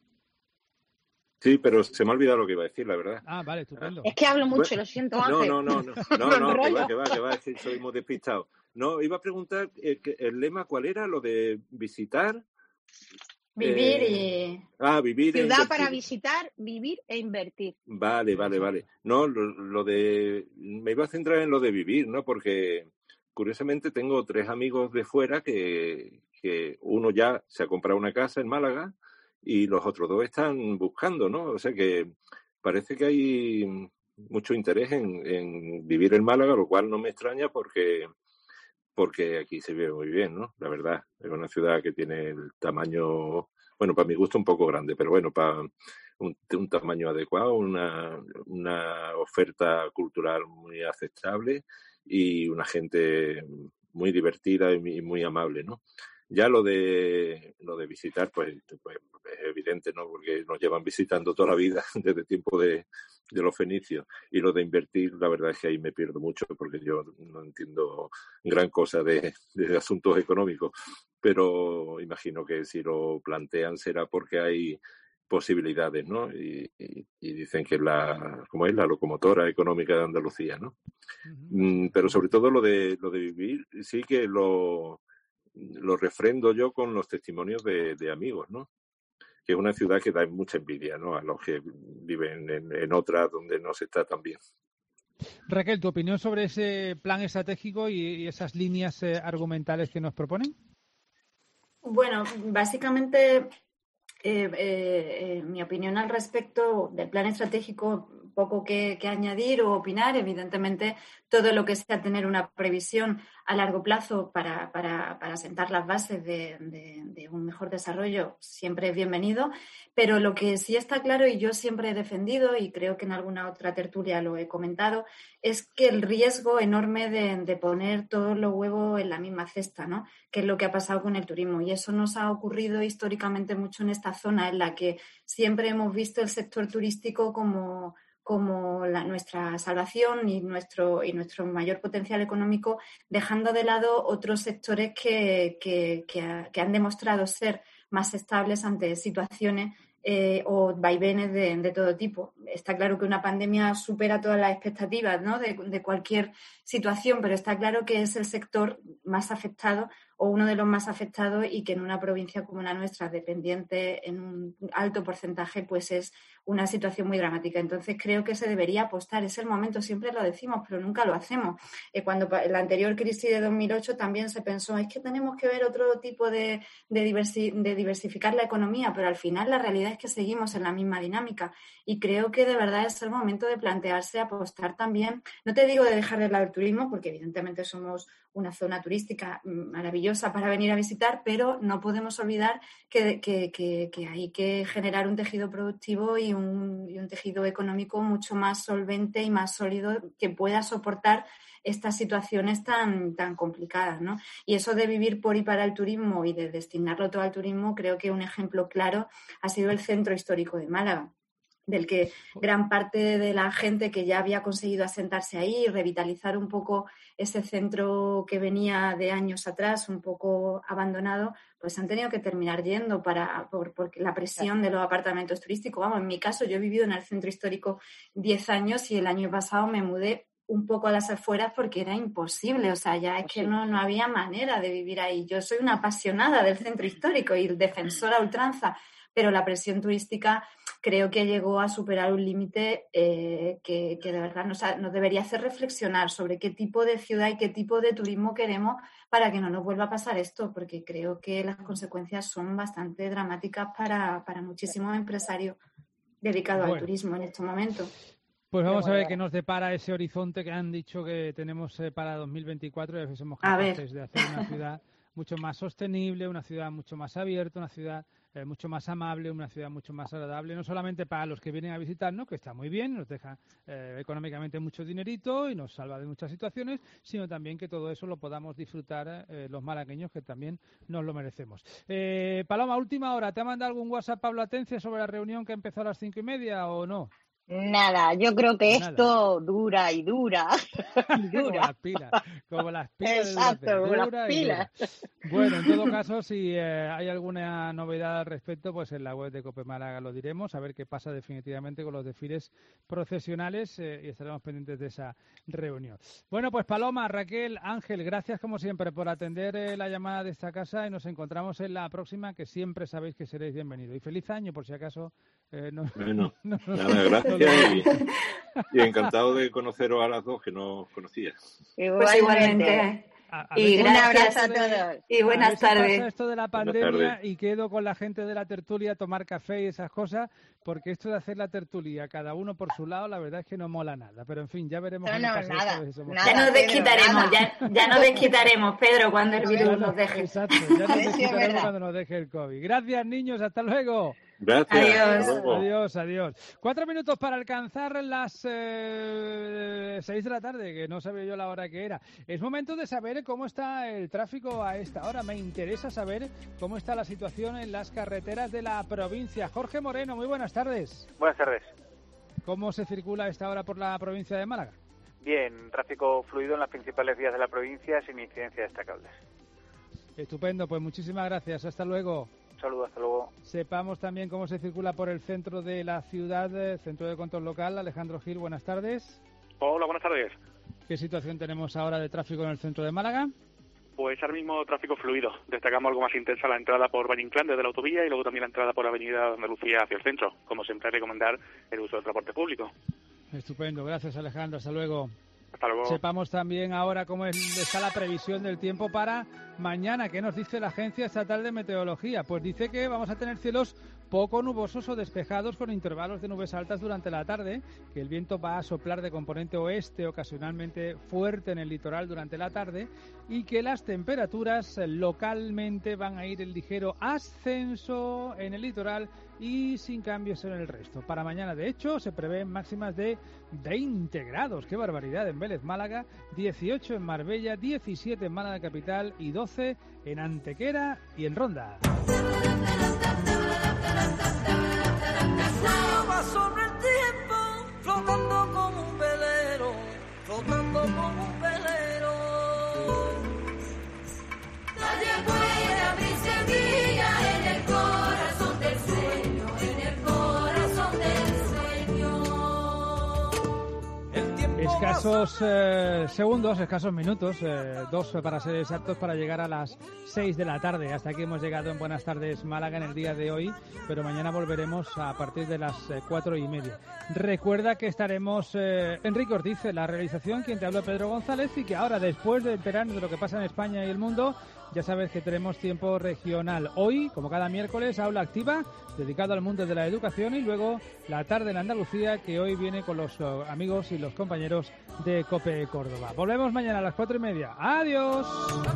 Sí, pero se me ha olvidado lo que iba a decir, la verdad. Ah, vale, estupendo. Es que hablo mucho, bueno, lo siento, Ángel. No, no, no, no, no, no que va, que va, que va, que soy muy despistado. No, iba a preguntar, eh, que el lema, ¿cuál era? Lo de visitar... Vivir eh... y... Ah, vivir Ciudad e para visitar, vivir e invertir. Vale, vale, vale. No, lo, lo de... Me iba a centrar en lo de vivir, ¿no? Porque, curiosamente, tengo tres amigos de fuera que, que uno ya se ha comprado una casa en Málaga y los otros dos están buscando, ¿no? O sea que parece que hay mucho interés en, en vivir en Málaga, lo cual no me extraña porque... porque aquí se vive muy bien, ¿no? La verdad, es una ciudad que tiene el tamaño, bueno, para mi gusto un poco grande, pero bueno, para un, un tamaño adecuado, una, una oferta cultural muy aceptable y una gente muy divertida y muy, muy amable, ¿no? Ya lo de lo de visitar, pues, pues es evidente, ¿no? Porque nos llevan visitando toda la vida desde tiempo de, de los fenicios. Y lo de invertir, la verdad es que ahí me pierdo mucho porque yo no entiendo gran cosa de, de asuntos económicos. Pero imagino que si lo plantean será porque hay posibilidades, ¿no? Y, y, y dicen que es la, ¿cómo es? La locomotora económica de Andalucía, ¿no? Uh-huh. Pero sobre todo lo de lo de vivir, sí que lo... lo refrendo yo con los testimonios de, de amigos, ¿no? Que es una ciudad que da mucha envidia, ¿no? A los que viven en, en otra donde no se está tan bien. Raquel, ¿tu opinión sobre ese plan estratégico y, y esas líneas eh, argumentales que nos proponen? Bueno, básicamente eh, eh, eh, mi opinión al respecto del plan estratégico poco que, que añadir o opinar. Evidentemente, todo lo que sea tener una previsión a largo plazo para, para, para sentar las bases de, de, de un mejor desarrollo siempre es bienvenido, pero lo que sí está claro, y yo siempre he defendido, y creo que en alguna otra tertulia lo he comentado, es que el riesgo enorme de, de poner todos los huevos en la misma cesta, ¿no? Que es lo que ha pasado con el turismo, y eso nos ha ocurrido históricamente mucho en esta zona en la que siempre hemos visto el sector turístico como como la, nuestra salvación y nuestro, y nuestro mayor potencial económico, dejando de lado otros sectores que, que, que, ha, que han demostrado ser más estables ante situaciones eh, o vaivenes de, de todo tipo. Está claro que una pandemia supera todas las expectativas, ¿no? de, de cualquier situación, pero está claro que es el sector más afectado o uno de los más afectados, y que en una provincia como la nuestra, dependiente en un alto porcentaje, pues es una situación muy dramática. Entonces creo que se debería apostar, es el momento, siempre lo decimos, pero nunca lo hacemos. Eh, cuando en la anterior crisis de dos mil ocho también se pensó, es que tenemos que ver otro tipo de, de, diversi, de diversificar la economía, pero al final la realidad es que seguimos en la misma dinámica, y creo que de verdad es el momento de plantearse apostar también, no te digo de dejar de lado el turismo, porque evidentemente somos una zona turística maravillosa para venir a visitar, pero no podemos olvidar que, que, que, que hay que generar un tejido productivo y un, y un tejido económico mucho más solvente y más sólido que pueda soportar estas situaciones tan, tan complicadas, ¿no? Y eso de vivir por y para el turismo y de destinarlo todo al turismo, creo que un ejemplo claro ha sido el Centro Histórico de Málaga, del que gran parte de la gente que ya había conseguido asentarse ahí y revitalizar un poco ese centro que venía de años atrás, un poco abandonado, pues han tenido que terminar yendo para, por, por la presión de los apartamentos turísticos. Vamos, en mi caso, yo he vivido en el centro histórico diez años y el año pasado me mudé un poco a las afueras porque era imposible, o sea, ya es que no, no había manera de vivir ahí. Yo soy una apasionada del centro histórico y defensora a ultranza, pero la presión turística creo que llegó a superar un límite eh, que, que de verdad nos, ha, nos debería hacer reflexionar sobre qué tipo de ciudad y qué tipo de turismo queremos para que no nos vuelva a pasar esto, porque creo que las consecuencias son bastante dramáticas para, para muchísimos empresarios dedicados bueno. al turismo en estos momentos. Pues vamos a ver qué nos depara ese horizonte que han dicho que tenemos eh, para dos mil veinticuatro, y a ver si somos capaces de hacer una ciudad mucho más sostenible, una ciudad mucho más abierta, una ciudad eh, mucho más amable, una ciudad mucho más agradable, no solamente para los que vienen a visitarnos, que está muy bien, nos deja eh, económicamente mucho dinerito y nos salva de muchas situaciones, sino también que todo eso lo podamos disfrutar eh, los malagueños, que también nos lo merecemos. Eh, Paloma, última hora, ¿te ha mandado algún WhatsApp Pablo Atencia sobre la reunión que empezó a las cinco y media o no? Nada, yo creo que Nada. Esto dura y dura y dura. Como las pilas, como las pilas. Exacto, de como las dura pilas. Bueno, en todo caso, si eh, hay alguna novedad al respecto, pues en la web de Cope Málaga lo diremos, a ver qué pasa definitivamente con los desfiles procesionales eh, y estaremos pendientes de esa reunión. Bueno, pues Paloma, Raquel, Ángel, gracias como siempre por atender eh, la llamada de esta casa y nos encontramos en la próxima, que siempre sabéis que seréis bienvenidos. Y feliz año, por si acaso. Eh, no, bueno, no, no, nada, gracias y, y encantado de conoceros a las dos que no conocía. Pues igualmente. A, a y ver, un abrazo a todos. Y buenas tardes. Pasa esto de la pandemia y quedo con la gente de la tertulia a tomar café y esas cosas, porque esto de hacer la tertulia cada uno por su lado, la verdad es que no mola nada. Pero en fin, ya veremos. No, no, pasa nada, esto, si somos nada. Ya nos desquitaremos, ya, ya nos desquitaremos, Pedro, cuando el virus nos deje. Exacto, ya nos desquitaremos cuando nos deje el COVID. Gracias, niños, hasta luego. Gracias. Adiós. Adiós, adiós. Cuatro minutos para alcanzar las eh, seis de la tarde, que no sabía yo la hora que era. Es momento de saber cómo está el tráfico a esta hora. Me interesa saber cómo está la situación en las carreteras de la provincia. Jorge Moreno, muy buenas tardes. Buenas tardes. ¿Cómo se circula a esta hora por la provincia de Málaga? Bien, tráfico fluido en las principales vías de la provincia sin incidencias destacables. Estupendo, pues muchísimas gracias. Hasta luego. Saludos, hasta luego. Sepamos también cómo se circula por el centro de la ciudad, centro de control local. Alejandro Gil, buenas tardes. Hola, buenas tardes. ¿Qué situación tenemos ahora de tráfico en el centro de Málaga? Pues ahora mismo tráfico fluido. Destacamos algo más intensa la entrada por Valle Inclán desde la autovía y luego también la entrada por Avenida Andalucía hacia el centro. Como siempre, recomendar el uso del transporte público. Estupendo, gracias Alejandro, hasta luego. Hasta luego. Sepamos también ahora cómo es, está la previsión del tiempo para mañana. ¿Qué nos dice la Agencia Estatal de Meteorología? Pues dice que vamos a tener cielos poco nubosos o despejados con intervalos de nubes altas durante la tarde, que el viento va a soplar de componente oeste, ocasionalmente fuerte en el litoral durante la tarde, y que las temperaturas localmente van a ir en ligero ascenso en el litoral y sin cambios en el resto. Para mañana, de hecho, se prevén máximas de veinte grados. ¡Qué barbaridad! En Vélez, Málaga, dieciocho en Marbella, diecisiete en Málaga capital y doce en Antequera y en Ronda. Va sobre el tiempo, flotando como un velero, flotando como un velero. Nadie puede abrir Sevilla en el corazón del sueño, en el corazón del sueño. El tiempo Escasos eh, segundos, escasos minutos, eh, dos para ser exactos, para llegar a las seis de la tarde. Hasta aquí hemos llegado en Buenas Tardes Málaga en el día de hoy, pero mañana volveremos a partir de las eh, cuatro y media. Recuerda que estaremos eh, Enrique Ortiz en la realización, quien te habló Pedro González, y que ahora, después de enterarnos de lo que pasa en España y el mundo, ya sabes que tenemos tiempo regional. Hoy, como cada miércoles, Aula Activa, dedicado al mundo de la educación, y luego la tarde en Andalucía, que hoy viene con los uh, amigos y los compañeros de COPE Córdoba. Volvemos mañana a las cuatro y media. ¡Adiós!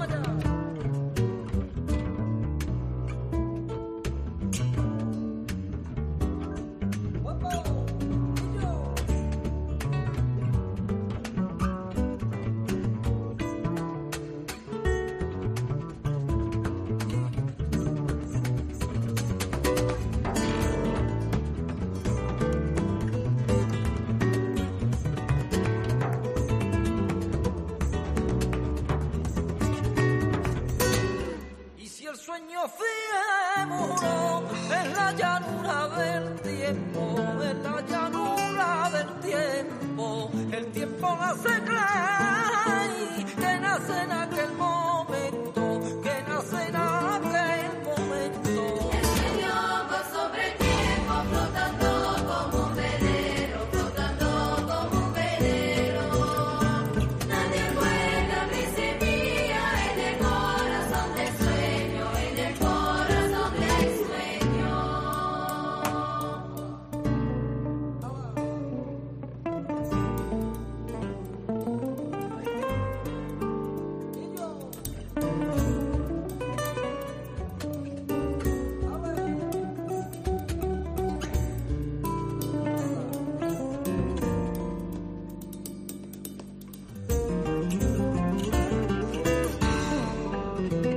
sueño fiémuro en la llanura del tiempo, en la llanura del tiempo. El tiempo nace clay, que nace en aquel momento, que nace en aquel momento. El sueño va sobre el tiempo, flotando como un velero, flotando como un velero. Nadie puede abrir semilla en el corazón del sueño, en el corazón del sueño. Thank you.